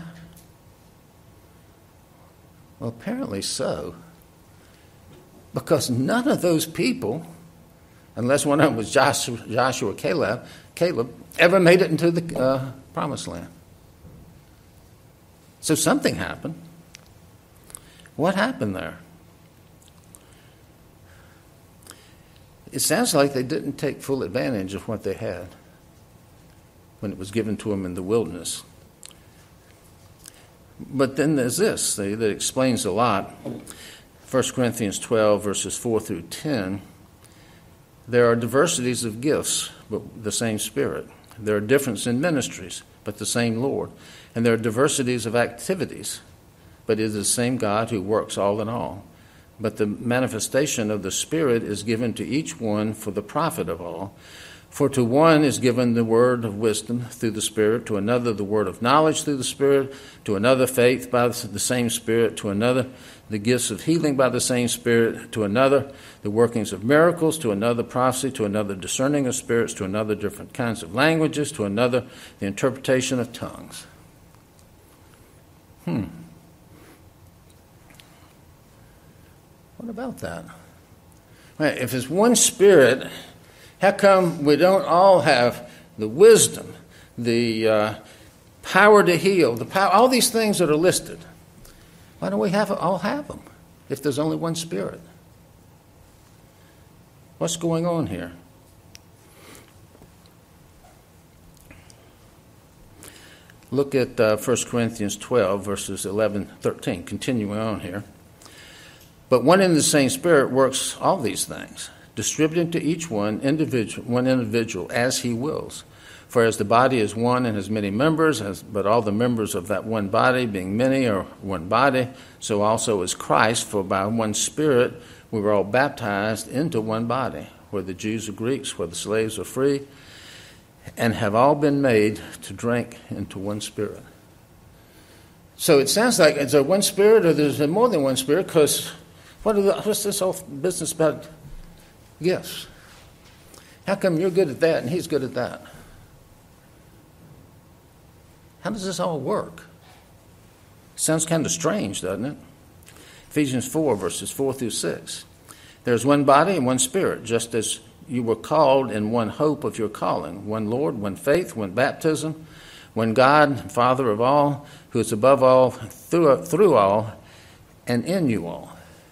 Well, apparently so. Because none of those people, unless one of them was Joshua, Joshua Caleb, Caleb, ever made it into the uh, promised land. So something happened. What happened there? It sounds like they didn't take full advantage of what they had when it was given to them in the wilderness. But then there's this see, that explains a lot. First Corinthians twelve, verses four through ten. There are diversities of gifts, but the same Spirit. There are differences in ministries, but the same Lord. And there are diversities of activities, but it is the same God who works all in all. But the manifestation of the Spirit is given to each one for the profit of all. For to one is given the word of wisdom through the Spirit, to another the word of knowledge through the Spirit, to another faith by the same Spirit, to another the gifts of healing by the same Spirit, to another the workings of miracles, to another prophecy, to another discerning of spirits, to another different kinds of languages, to another the interpretation of tongues. Hmm. What about that? Well, if it's one Spirit, how come we don't all have the wisdom, the uh, power to heal, the power, all these things that are listed? Why don't we have all have them if there's only one Spirit? What's going on here? Look at uh, First Corinthians twelve, verses eleven, thirteen, continuing on here. But one and the same Spirit works all these things, distributing to each one individual, one individual as he wills. For as the body is one and has many members, as, but all the members of that one body, being many, are one body, so also is Christ. For by one Spirit we were all baptized into one body, where the Jews are Greeks, where the slaves are free, and have all been made to drink into one Spirit. So it sounds like is there one Spirit, or there's more than one Spirit? Because what are the, what's this whole business about gifts? How come you're good at that and he's good at that? How does this all work? Sounds kind of strange, doesn't it? Ephesians four, verses four through six. There's one body and one Spirit, just as you were called in one hope of your calling. One Lord, one faith, one baptism, one God, Father of all, who is above all, through, through all, and in you all.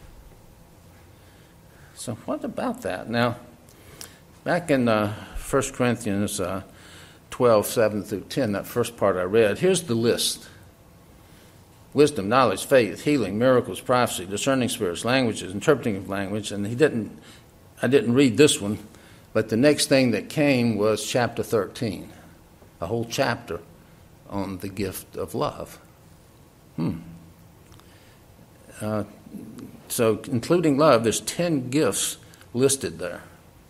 So what about that? Now, back in uh, First Corinthians uh, twelve, seven through ten, that first part I read, here's the list. Wisdom, knowledge, faith, healing, miracles, prophecy, discerning spirits, languages, interpreting of language. And he didn't, I didn't read this one, but the next thing that came was chapter thirteen, a whole chapter on the gift of love. Hmm. Uh, So, including love, there's ten gifts listed there.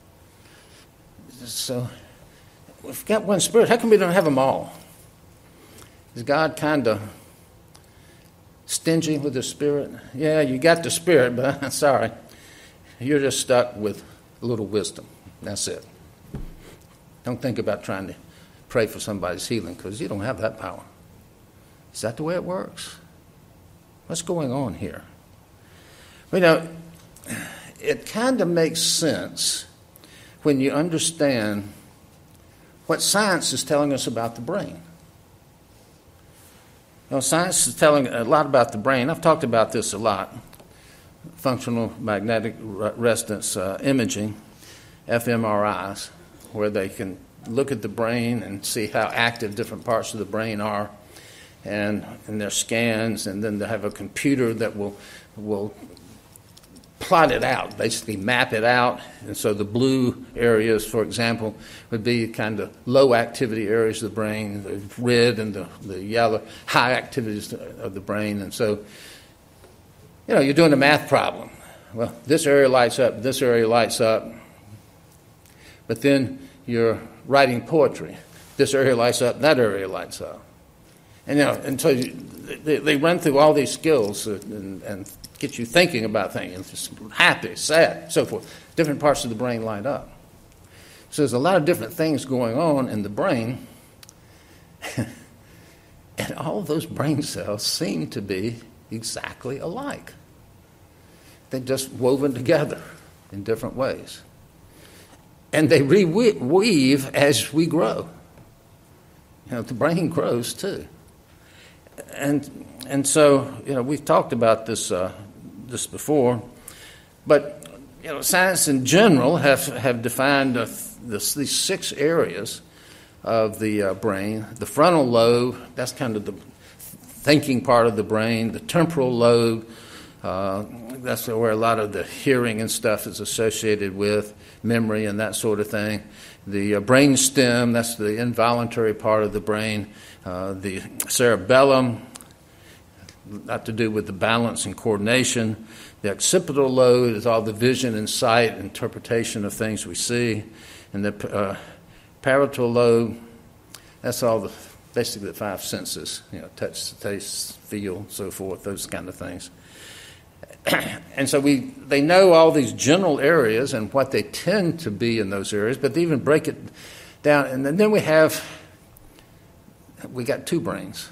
So, we've got one Spirit. How come we don't have them all? Is God kind of stingy with the Spirit? Yeah, you got the Spirit, but I'm sorry. You're just stuck with a little wisdom. That's it. Don't think about trying to pray for somebody's healing, because you don't have that power. Is that the way it works? What's going on here? You know, it kind of makes sense when you understand what science is telling us about the brain. You know, science is telling a lot about the brain. I've talked about this a lot. Functional magnetic resonance uh, imaging, F M R Is, where they can look at the brain and see how active different parts of the brain are, and in their scans, and then they have a computer that will will plot it out, basically map it out. And so the blue areas, for example, would be kind of low activity areas of the brain, the red and the, the yellow, high activities of the brain. And so, you know, you're doing a math problem. Well, this area lights up, this area lights up. But then you're writing poetry. This area lights up, that area lights up. And, you know, and so you, they, they run through all these skills and, and get you thinking about things, happy, sad, so forth. Different parts of the brain light up. So there's a lot of different things going on in the brain, and all of those brain cells seem to be exactly alike. They're just woven together in different ways. And they reweave as we grow. You know, the brain grows too. And and so, you know, we've talked about this uh, this before, but, you know, science in general have, have defined uh, this, these six areas of the uh, brain. The frontal lobe, that's kind of the thinking part of the brain. The temporal lobe, uh, that's where a lot of the hearing and stuff is associated with, memory and that sort of thing. The uh, brain stem, that's the involuntary part of the brain. Uh, the cerebellum, not to do with the balance and coordination. The occipital lobe is all the vision and sight, interpretation of things we see. And the uh, parietal lobe, that's all the basically the five senses, you know, touch, taste, feel, so forth, those kind of things. And so we they know all these general areas and what they tend to be in those areas, but they even break it down. And then we have, we got two brains.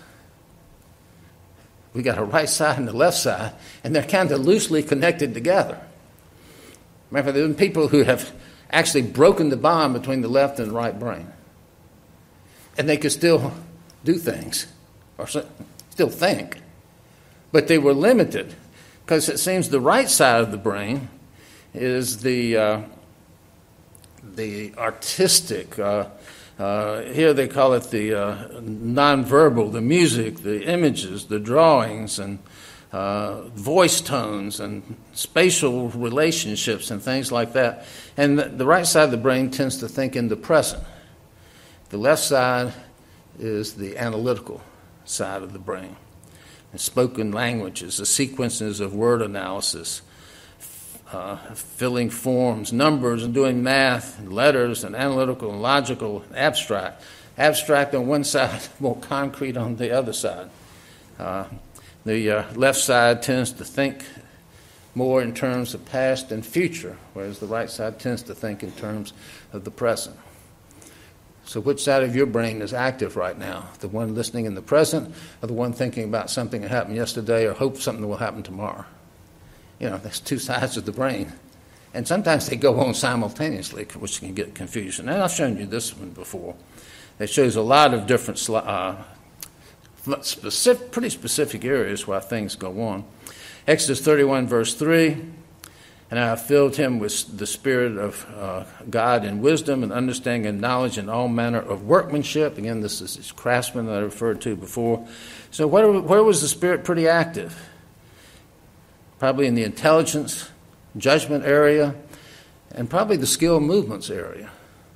We got a right side and a left side, and they're kind of loosely connected together. Remember, there have been people who have actually broken the bond between the left and right brain. And they could still do things, or still think. But they were limited, because it seems the right side of the brain is the, uh, the artistic, uh, Uh, here they call it the uh, nonverbal, the music, the images, the drawings, and uh, voice tones, and spatial relationships, and things like that. And the, the right side of the brain tends to think in the present. The left side is the analytical side of the brain. The spoken languages, the sequences of word analysis, Uh, filling forms, numbers, and doing math, and letters, and analytical, and logical, and abstract. Abstract on one side, more concrete on the other side. Uh, the uh, left side tends to think more in terms of past and future, whereas the right side tends to think in terms of the present. So which side of your brain is active right now? The one listening in the present, or the one thinking about something that happened yesterday, or hope something will happen tomorrow? You know, there's two sides of the brain. And sometimes they go on simultaneously, which can get confusion. And I've shown you this one before. It shows a lot of different, uh, specific, pretty specific areas where things go on. Exodus thirty-one, verse three, and I have filled him with the Spirit of uh, God and wisdom and understanding and knowledge and all manner of workmanship. Again, this is this craftsman that I referred to before. So where, where was the Spirit pretty active? Probably in the intelligence, judgment area, and probably the skill movements area.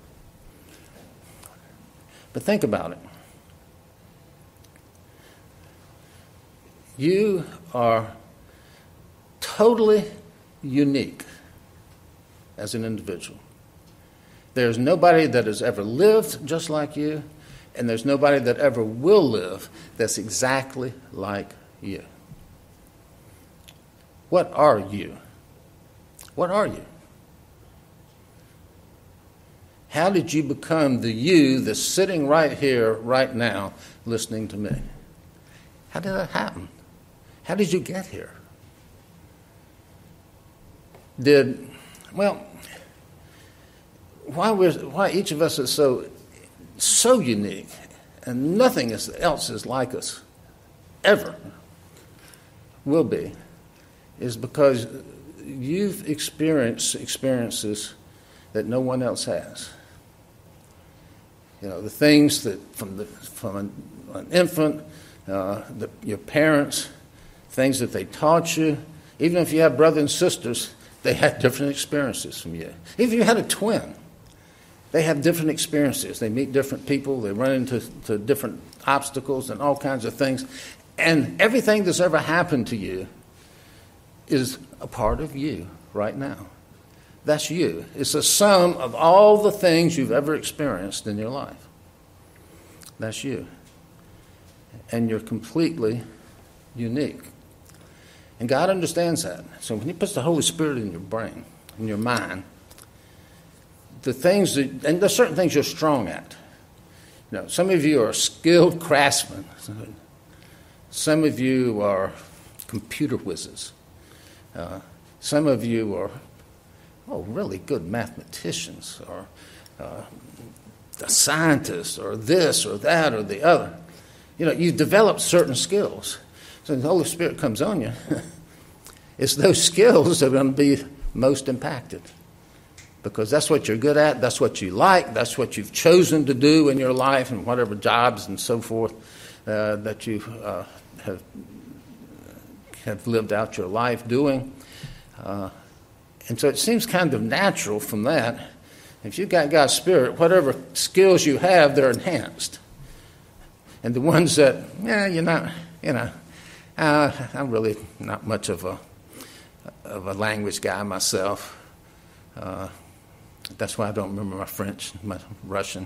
But think about it. You are totally unique as an individual. There's nobody that has ever lived just like you, and there's nobody that ever will live that's exactly like you. What are you? What are you? How did you become the you that's sitting right here, right now, listening to me? How did that happen? How did you get here? Did, well, why, we're, why each of us is so so unique, and nothing else is like us, ever will be, is because you've experienced experiences that no one else has. You know, the things that from the from an, an infant, uh, the, your parents, things that they taught you, even if you have brothers and sisters, they had different experiences from you. Even if you had a twin, they have different experiences. They meet different people. They run into to different obstacles and all kinds of things. And everything that's ever happened to you is a part of you right now. That's you. It's a sum of all the things you've ever experienced in your life. That's you. And you're completely unique. And God understands that. So when He puts the Holy Spirit in your brain, in your mind, the things that, and there's certain things you're strong at. You know, some of you are skilled craftsmen. Some of you are computer whizzes. Uh, some of you are, oh, really good mathematicians, or uh, a scientist, or this, or that, or the other. You know, you've developed certain skills. So the Holy Spirit comes on you. It's those skills that are going to be most impacted. Because that's what you're good at, that's what you like, that's what you've chosen to do in your life, and whatever jobs and so forth uh, that you uh, have, have lived out your life doing. Uh, and so it seems kind of natural from that. If you've got God's Spirit, whatever skills you have, they're enhanced. And the ones that, yeah, you're not, you know, uh, I'm really not much of a of a language guy myself. Uh, that's why I don't remember my French, my Russian.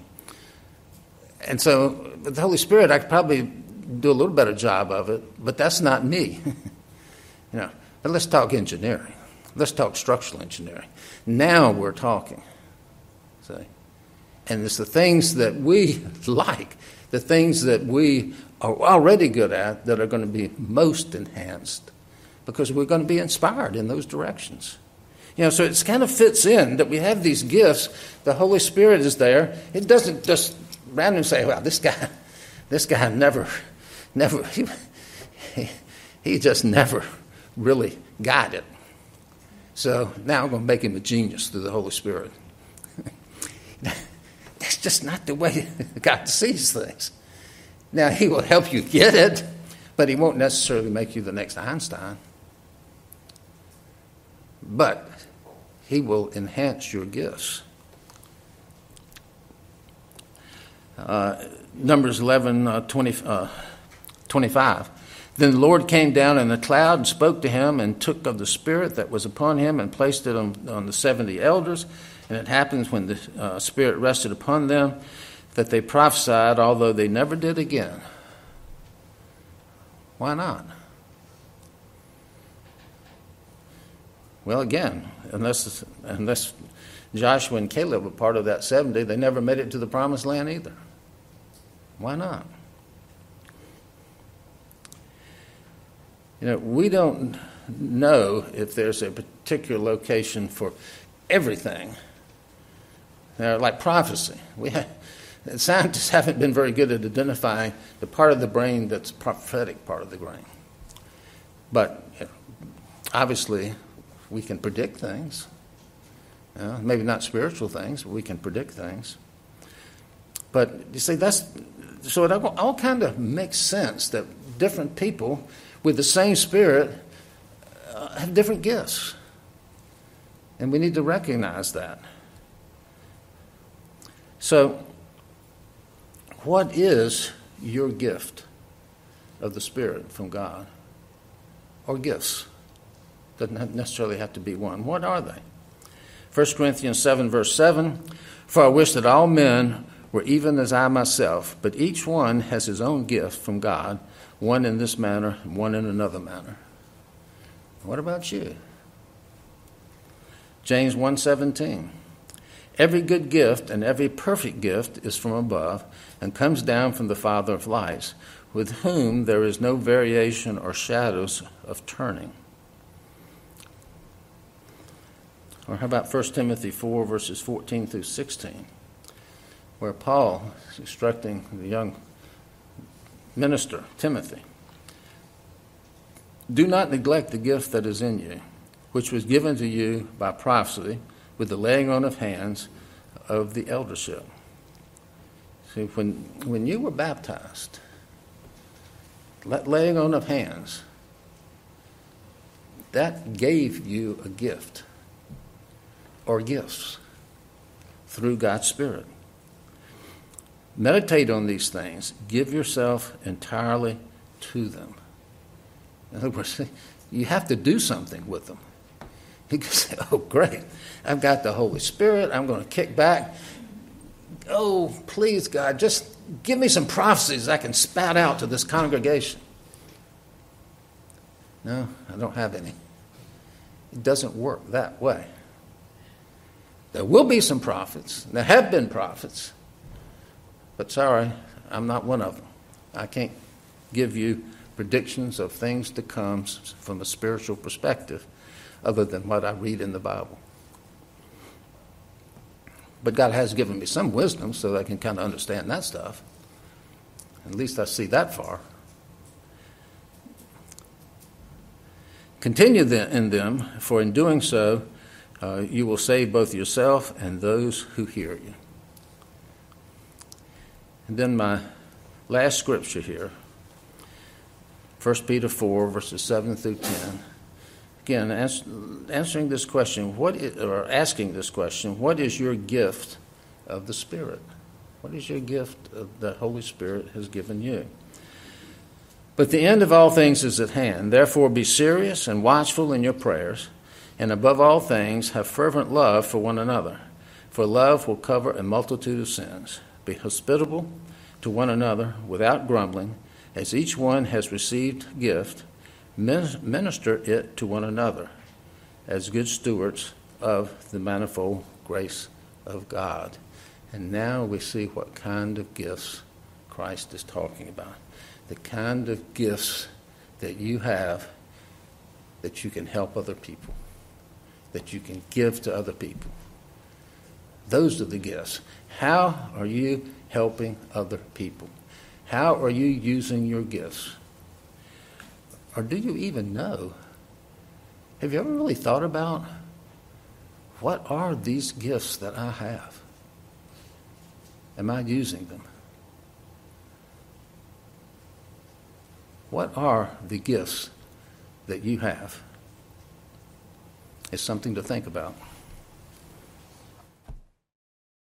And so with the Holy Spirit, I could probably do a little better job of it, but that's not me. You know, but let's talk engineering. Let's talk structural engineering. Now we're talking. See? And it's the things that we like, the things that we are already good at that are going to be most enhanced because we're going to be inspired in those directions. You know, so it kind of fits in that we have these gifts. The Holy Spirit is there. It doesn't just randomly say, well, this guy, this guy never, never, he, he, he just never really got it. So now I'm going to make him a genius through the Holy Spirit. That's just not the way God sees things. Now, He will help you get it, but He won't necessarily make you the next Einstein. But He will enhance your gifts. Uh, Numbers eleven, uh, twenty, uh, twenty-five. Then the Lord came down in a cloud and spoke to him and took of the Spirit that was upon him and placed it on, on the seventy elders. And it happens when the uh, Spirit rested upon them that they prophesied, although they never did again. Why not? Well, again, unless unless Joshua and Caleb were part of that seventy, they never made it to the promised land either. Why not? You know, we don't know if there's a particular location for everything. Uh, like prophecy. We have, scientists haven't been very good at identifying the part of the brain that's prophetic part of the brain. But you know, obviously, we can predict things. Uh, maybe not spiritual things, but we can predict things. But you see, that's so it all, all kind of makes sense that different people with the same Spirit uh, have different gifts. And we need to recognize that. So, what is your gift of the Spirit from God? Or gifts? Doesn't necessarily have to be one. What are they? First Corinthians seven, verse seven, for I wish that all men were even as I myself, but each one has his own gift from God, one in this manner and one in another manner. What about you? James one seventeen, every good gift and every perfect gift is from above and comes down from the Father of lights, with whom there is no variation or shadows of turning. Or how about First Timothy four, verses fourteen through sixteen? where Paul is instructing the young minister, Timothy, do not neglect the gift that is in you, which was given to you by prophecy with the laying on of hands of the eldership. See, when, when you were baptized, that laying on of hands, that gave you a gift or gifts through God's Spirit. Meditate on these things. Give yourself entirely to them. In other words, you have to do something with them. You can say, oh, great, I've got the Holy Spirit. I'm going to kick back. Oh, please, God, just give me some prophecies I can spout out to this congregation. No, I don't have any. It doesn't work that way. There will be some prophets. There have been prophets. But sorry, I'm not one of them. I can't give you predictions of things to come from a spiritual perspective other than what I read in the Bible. But God has given me some wisdom so that I can kind of understand that stuff. At least I see that far. Continue in them, for in doing so, uh, you will save both yourself and those who hear you. And then my last scripture here, First Peter four, verses seven through ten. Again, ans- answering this question, what is, or asking this question, what is your gift of the Spirit? What is your gift of the Holy Spirit has given you? But the end of all things is at hand. Therefore be serious and watchful in your prayers, and above all things have fervent love for one another, for love will cover a multitude of sins. Be hospitable to one another without grumbling, as each one has received gift, minister it to one another as good stewards of the manifold grace of God. And now we see what kind of gifts Christ is talking about. The kind of gifts that you have that you can help other people, that you can give to other people. Those are the gifts. How are you helping other people? How are you using your gifts? Or do you even know? Have you ever really thought about what are these gifts that I have? Am I using them? What are the gifts that you have? It's something to think about.